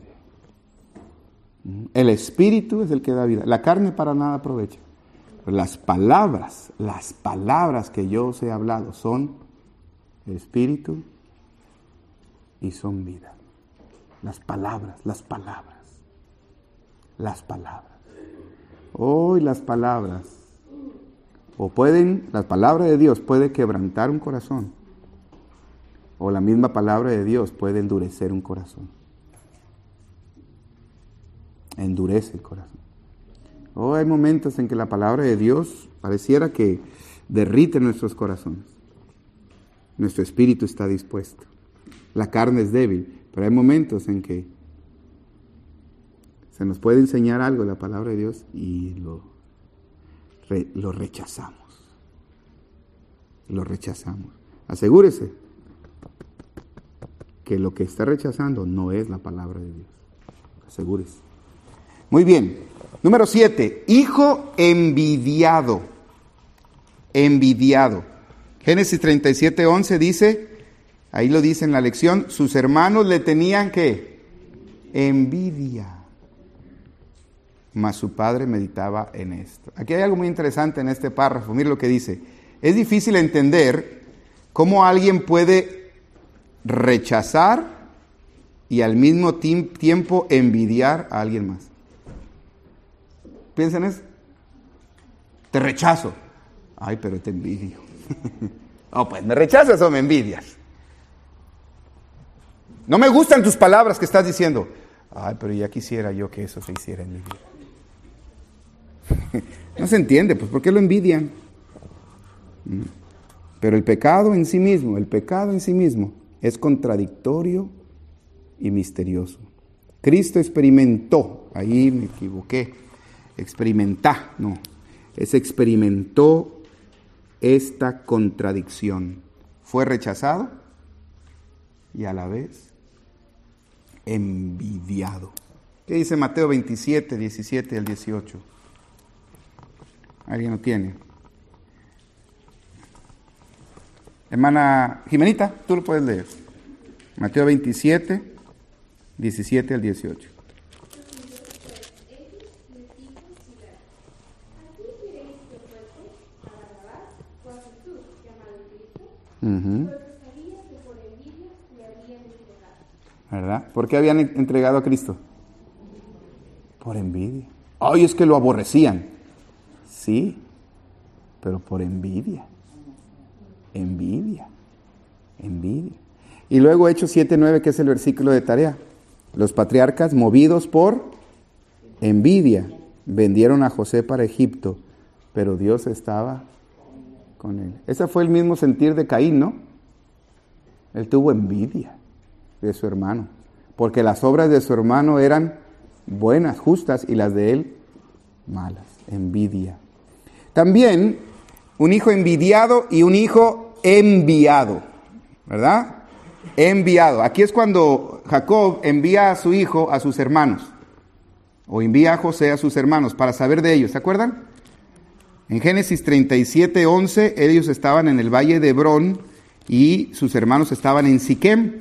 Uh-huh. El espíritu es el que da vida. La carne para nada aprovecha. Pero las palabras, las palabras que yo os he hablado son espíritu y son vida. Las palabras, las palabras, las palabras. Hoy las palabras. O pueden, la palabra de Dios puede quebrantar un corazón. O la misma palabra de Dios puede endurecer un corazón. Endurece el corazón. Hoy hay momentos en que la palabra de Dios pareciera que derrite nuestros corazones. Nuestro espíritu está dispuesto. La carne es débil, pero hay momentos en que Se nos puede enseñar algo de la palabra de Dios y lo, re, lo rechazamos. Lo rechazamos. Asegúrese que lo que está rechazando no es la palabra de Dios. Asegúrese. Muy bien. Número siete. Hijo envidiado. Envidiado. Génesis treinta y siete, once dice, ahí lo dice en la lección, sus hermanos le tenían ¿qué? Envidia. Mas su padre meditaba en esto. Aquí hay algo muy interesante en este párrafo. Mire lo que dice. Es difícil entender cómo alguien puede rechazar y al mismo tiempo envidiar a alguien más. Piensen eso. Te rechazo. Ay, pero te envidio. Oh, pues me rechazas o me envidias. No me gustan tus palabras que estás diciendo. Ay, pero ya quisiera yo que eso se hiciera en mi vida. No se entiende, pues ¿por qué lo envidian? Pero el pecado en sí mismo, el pecado en sí mismo es contradictorio y misterioso. Cristo experimentó, ahí me equivoqué, experimentá, no, es experimentó esta contradicción. Fue rechazado y a la vez envidiado. ¿Qué dice Mateo veintisiete, diecisiete al dieciocho? ¿Alguien lo tiene? Hermana Jimenita, tú lo puedes leer. Mateo veintisiete, diecisiete al dieciocho. Uh-huh. ¿Verdad? ¿Por qué habían entregado a Cristo? Por envidia. Ay, es que lo aborrecían. Sí, pero por envidia. Envidia. Envidia. Y luego Hechos siete nueve, que es el versículo de tarea. Los patriarcas, movidos por envidia, vendieron a José para Egipto, pero Dios estaba con él. Ese fue el mismo sentir de Caín, ¿no? Él tuvo envidia de su hermano, porque las obras de su hermano eran buenas, justas, y las de él malas. Envidia. También un hijo envidiado y un hijo enviado, ¿verdad? Enviado. Aquí es cuando Jacob envía a su hijo a sus hermanos, o envía a José a sus hermanos para saber de ellos, ¿se acuerdan? En Génesis treinta y siete, once, ellos estaban en el valle de Hebrón y sus hermanos estaban en Siquem,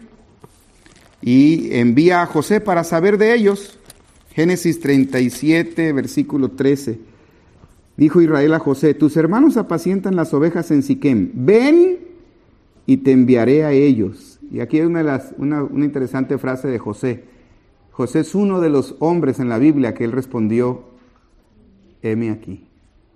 y envía a José para saber de ellos. Génesis treinta y siete, versículo trece. Dijo Israel a José, tus hermanos apacientan las ovejas en Siquem, ven y te enviaré a ellos. Y aquí hay una, de las, una, una interesante frase de José. José es uno de los hombres en la Biblia que él respondió, heme aquí,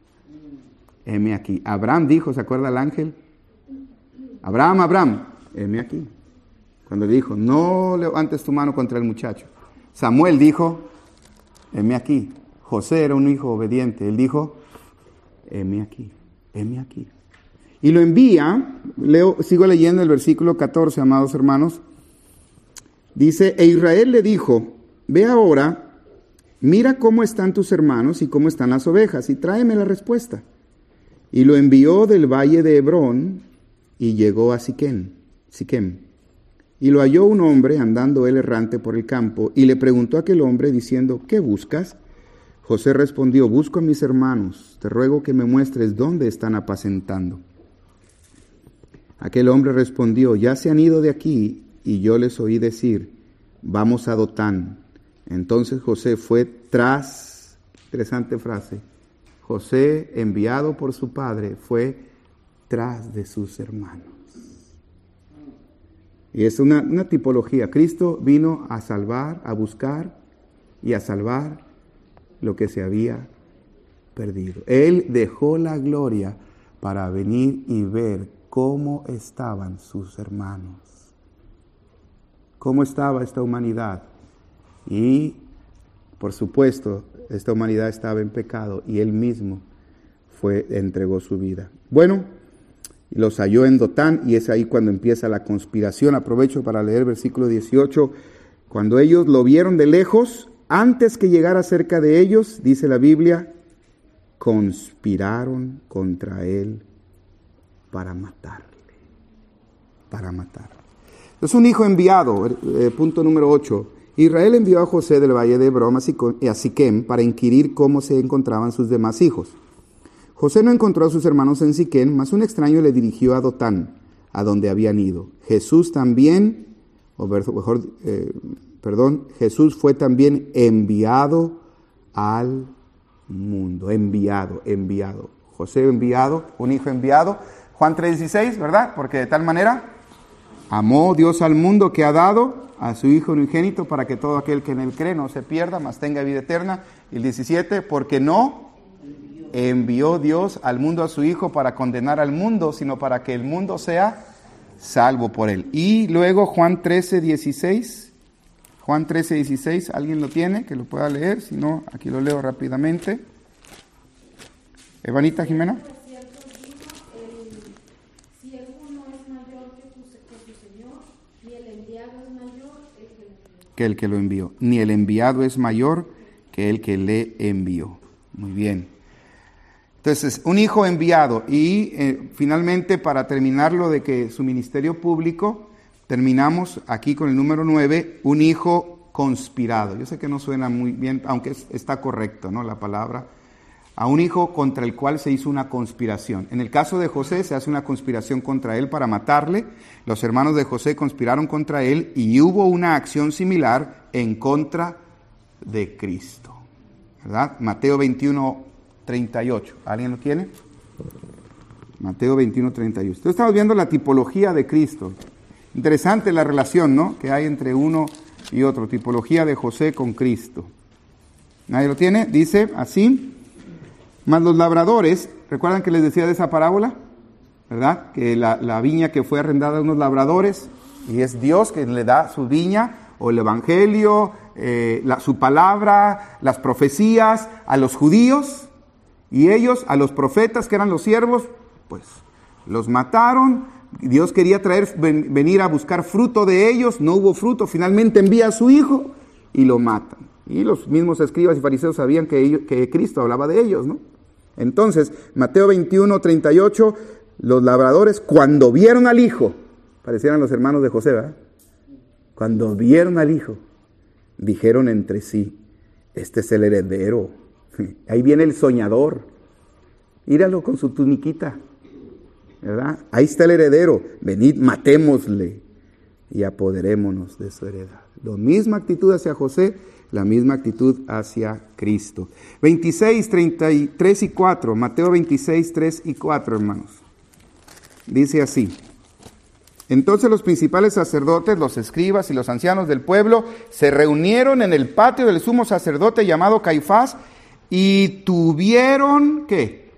heme aquí. Abraham dijo, ¿se acuerda el ángel? Abraham, Abraham, heme aquí. Cuando le dijo, no levantes tu mano contra el muchacho. Samuel dijo, heme aquí. José era un hijo obediente, él dijo, heme aquí, heme aquí. Y lo envía, leo, sigo leyendo el versículo catorce, amados hermanos. Dice, e Israel le dijo, ve ahora, mira cómo están tus hermanos y cómo están las ovejas, y tráeme la respuesta. Y lo envió del valle de Hebrón, y llegó a Siquem, Siquem. Y lo halló un hombre andando él errante por el campo, y le preguntó a aquel hombre, diciendo, ¿qué buscas? José respondió, busco a mis hermanos, te ruego que me muestres dónde están apacentando. Aquel hombre respondió, ya se han ido de aquí, y yo les oí decir, vamos a Dotán. Entonces José fue tras, interesante frase, José, enviado por su padre, fue tras de sus hermanos. Y es una, una tipología. Cristo vino a salvar, a buscar y a salvar lo que se había perdido. Él dejó la gloria para venir y ver cómo estaban sus hermanos, cómo estaba esta humanidad. Y, por supuesto, esta humanidad estaba en pecado y Él mismo fue, entregó su vida. Bueno, los halló en Dotán y es ahí cuando empieza la conspiración. Aprovecho para leer versículo dieciocho. Cuando ellos lo vieron de lejos, antes que llegara cerca de ellos, dice la Biblia, conspiraron contra él para matarle, para matarle. Es un hijo enviado, eh, punto número ocho. Israel envió a José del valle de Hebrón a Siquem para inquirir cómo se encontraban sus demás hijos. José no encontró a sus hermanos en Siquem, mas un extraño le dirigió a Dotán, a donde habían ido. Jesús también, o mejor, eh, perdón, Jesús fue también enviado al mundo, enviado, enviado. José enviado, un hijo enviado. Juan tres dieciséis, ¿verdad? Porque de tal manera amó Dios al mundo que ha dado a su Hijo unigénito para que todo aquel que en él cree no se pierda, mas tenga vida eterna. Y el diecisiete, porque no envió Dios al mundo a su Hijo para condenar al mundo, sino para que el mundo sea salvo por él. Y luego Juan trece dieciséis, Juan trece dieciséis, ¿alguien lo tiene? Que lo pueda leer, si no, aquí lo leo rápidamente. Evanita Jimena. Que el que lo envió, ni el enviado es mayor que el que le envió. Muy bien. Entonces, un hijo enviado y eh, finalmente, para terminarlo de que su ministerio público, terminamos aquí con el número nueve, un hijo conspirado. Yo sé que no suena muy bien, aunque es, está correcto, ¿no? La palabra. A un hijo contra el cual se hizo una conspiración. En el caso de José se hace una conspiración contra él para matarle. Los hermanos de José conspiraron contra él y hubo una acción similar en contra de Cristo, ¿verdad? Mateo veintiuno treinta y ocho. ¿Alguien lo tiene? Mateo veintiuno treinta y ocho. Entonces estamos viendo la tipología de Cristo. Interesante la relación, ¿no?, que hay entre uno y otro. Tipología de José con Cristo. ¿Nadie lo tiene? Dice así. Mas los labradores, ¿recuerdan que les decía de esa parábola? ¿Verdad? Que la, la viña que fue arrendada a unos labradores, y es Dios que le da su viña, o el evangelio, eh, la, su palabra, las profecías a los judíos, y ellos, a los profetas que eran los siervos, pues los mataron. Dios quería traer, ven, venir a buscar fruto de ellos, no hubo fruto, finalmente envía a su hijo y lo matan. Y los mismos escribas y fariseos sabían que, ellos, que Cristo hablaba de ellos, ¿no? Entonces, Mateo veintiuno treinta y ocho, los labradores, cuando vieron al hijo, parecieran los hermanos de José, ¿verdad? Cuando vieron al hijo, dijeron entre sí, este es el heredero. Ahí viene el soñador. Míralo con su tuniquita, ¿verdad? Ahí está el heredero. Venid, matémosle y apoderémonos de su heredad. La misma actitud hacia José, la misma actitud hacia Cristo. veintiséis, treinta y tres y cuatro, Mateo veintiséis, tres y cuatro, hermanos. Dice así. Entonces los principales sacerdotes, los escribas y los ancianos del pueblo se reunieron en el patio del sumo sacerdote llamado Caifás y tuvieron, ¿qué?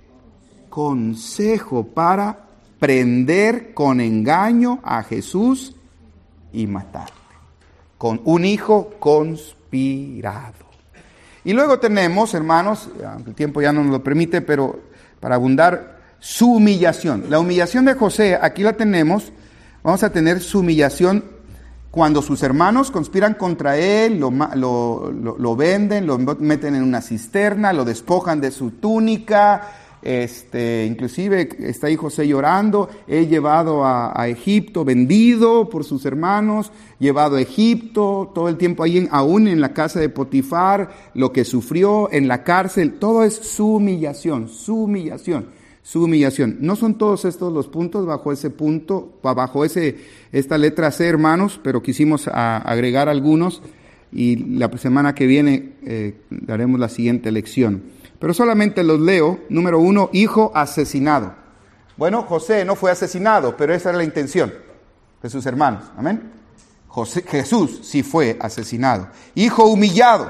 Consejo para prender con engaño a Jesús y matarle. Con un hijo conspirado. Y luego tenemos, hermanos, aunque el tiempo ya no nos lo permite, pero para abundar, su humillación. La humillación de José, aquí la tenemos. Vamos a tener su humillación cuando sus hermanos conspiran contra él, lo, lo, lo, lo venden, lo meten en una cisterna, lo despojan de su túnica. Este, inclusive está ahí José llorando, he llevado a, a Egipto, vendido por sus hermanos, llevado a Egipto, todo el tiempo ahí en, aún en la casa de Potifar, lo que sufrió en la cárcel, todo es su humillación, su humillación, su humillación. No son todos estos los puntos bajo ese punto, bajo ese, esta letra C, hermanos, pero quisimos a, agregar algunos y la semana que viene eh, daremos la siguiente lección. Pero solamente los leo. Número uno, hijo asesinado. Bueno, José no fue asesinado, pero esa era la intención de sus hermanos. Amén. José, Jesús sí fue asesinado. Hijo humillado.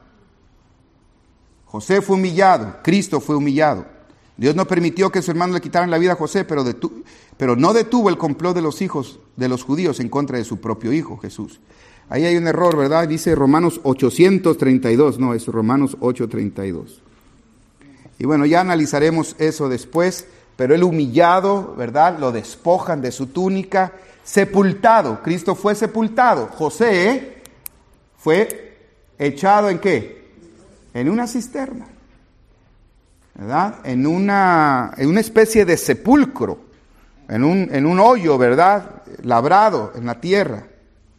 José fue humillado, Cristo fue humillado. Dios no permitió que sus hermanos le quitaran la vida a José, pero, detu- pero no detuvo el complot de los hijos de los judíos en contra de su propio hijo, Jesús. Ahí hay un error, ¿verdad? Dice Romanos ochocientos treinta y dos, no, es Romanos ochocientos treinta y dos. Y bueno, ya analizaremos eso después, pero él humillado, ¿verdad? Lo despojan de su túnica, sepultado. Cristo fue sepultado. José fue echado ¿en qué? En una cisterna, ¿verdad? En una, en una especie de sepulcro, en un, en un hoyo, ¿verdad? Labrado en la tierra.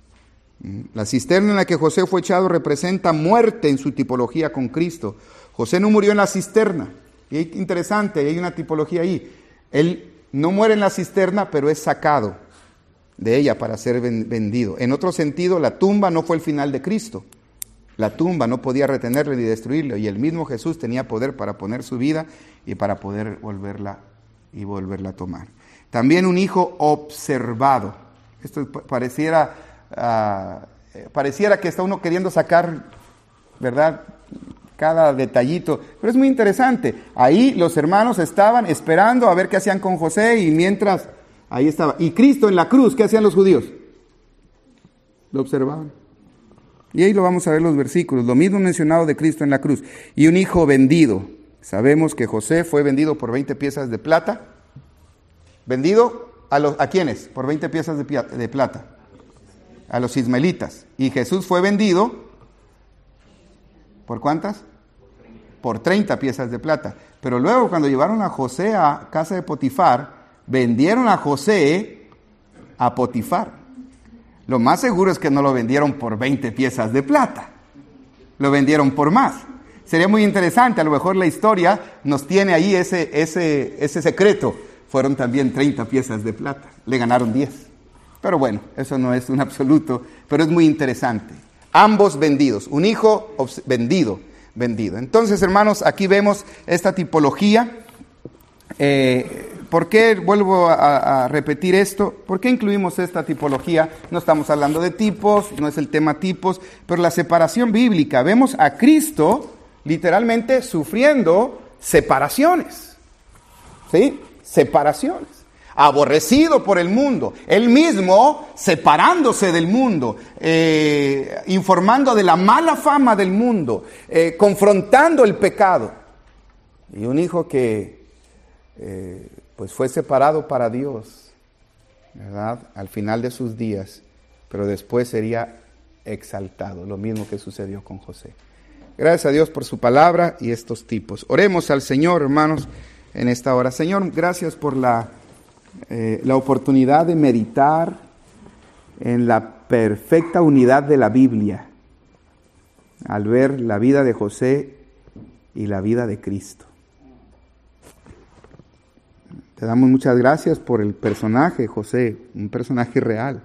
La cisterna en la que José fue echado representa muerte en su tipología con Cristo. José no murió en la cisterna. Y es interesante, hay una tipología ahí. Él no muere en la cisterna, pero es sacado de ella para ser vendido. En otro sentido, la tumba no fue el final de Cristo. La tumba no podía retenerle ni destruirlo, y el mismo Jesús tenía poder para poner su vida y para poder volverla y volverla a tomar. También un hijo observado. Esto pareciera, uh, pareciera que está uno queriendo sacar, ¿verdad?, cada detallito, pero es muy interesante. Ahí los hermanos estaban esperando a ver qué hacían con José, y mientras ahí estaba. Y Cristo en la cruz, ¿qué hacían los judíos? Lo observaban. Y ahí lo vamos a ver los versículos, lo mismo mencionado de Cristo en la cruz. Y un hijo vendido. Sabemos que José fue vendido por veinte piezas de plata. ¿Vendido a, los, a quiénes? Por veinte piezas de, de plata. A los ismaelitas. Y Jesús fue vendido, ¿por cuántas? Por treinta piezas de plata. Pero luego, cuando llevaron a José a casa de Potifar, vendieron a José a Potifar. Lo más seguro es que no lo vendieron por veinte piezas de plata. Lo vendieron por más. Sería muy interesante, a lo mejor la historia nos tiene ahí ese, ese, ese secreto. Fueron también treinta piezas de plata. Le ganaron diez. Pero bueno, eso no es un absoluto, pero es muy interesante. Ambos vendidos, un hijo vendido, vendido. Entonces, hermanos, aquí vemos esta tipología. Eh, ¿Por qué vuelvo a, a repetir esto? ¿Por qué incluimos esta tipología? No estamos hablando de tipos, no es el tema tipos, pero la separación bíblica. Vemos a Cristo literalmente sufriendo separaciones. ¿Sí? Separaciones. Aborrecido por el mundo, él mismo separándose del mundo, eh, informando de la mala fama del mundo, eh, confrontando el pecado. Y un hijo que eh, pues fue separado para Dios, ¿verdad?, al final de sus días, pero después sería exaltado, lo mismo que sucedió con José. Gracias a Dios por su palabra y estos tipos. Oremos al Señor, hermanos, en esta hora. Señor, gracias por la Eh, la oportunidad de meditar en la perfecta unidad de la Biblia al ver la vida de José y la vida de Cristo. Te damos muchas gracias por el personaje José, un personaje real,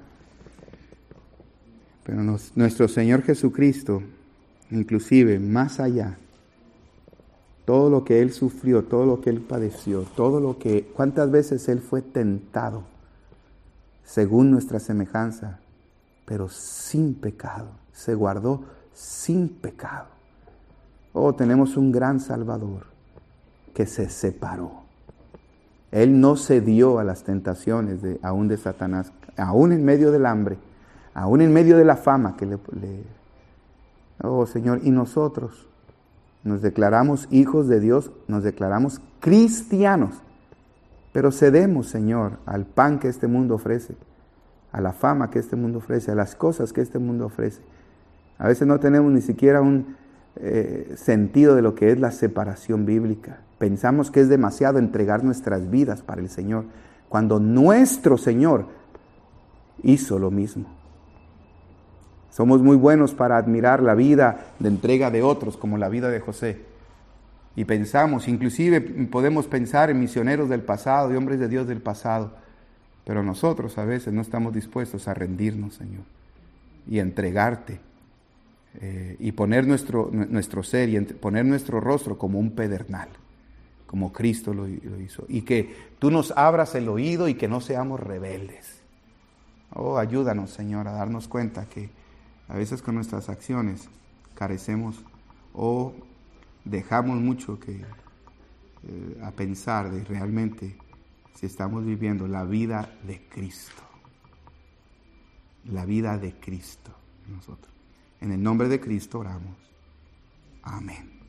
pero nos, nuestro Señor Jesucristo, inclusive más allá, todo lo que Él sufrió, todo lo que Él padeció, todo lo que, cuántas veces Él fue tentado según nuestra semejanza, pero sin pecado, se guardó sin pecado. Oh, tenemos un gran Salvador que se separó. Él no cedió a las tentaciones de, aún de Satanás, aún en medio del hambre, aún en medio de la fama que le... le oh, Señor, y nosotros nos declaramos hijos de Dios, nos declaramos cristianos, pero cedemos, Señor, al pan que este mundo ofrece, a la fama que este mundo ofrece, a las cosas que este mundo ofrece. A veces no tenemos ni siquiera un eh, sentido de lo que es la separación bíblica. Pensamos que es demasiado entregar nuestras vidas para el Señor, cuando nuestro Señor hizo lo mismo. Somos muy buenos para admirar la vida de entrega de otros, como la vida de José. Y pensamos, inclusive podemos pensar en misioneros del pasado y hombres de Dios del pasado. Pero nosotros a veces no estamos dispuestos a rendirnos, Señor, y a entregarte. Eh, y poner nuestro, nuestro ser y poner nuestro rostro como un pedernal, como Cristo lo, lo hizo. Y que tú nos abras el oído y que no seamos rebeldes. Oh, ayúdanos, Señor, a darnos cuenta que a veces con nuestras acciones carecemos o dejamos mucho que, eh, a pensar de realmente si estamos viviendo la vida de Cristo. La vida de Cristo en nosotros. En el nombre de Cristo oramos. Amén.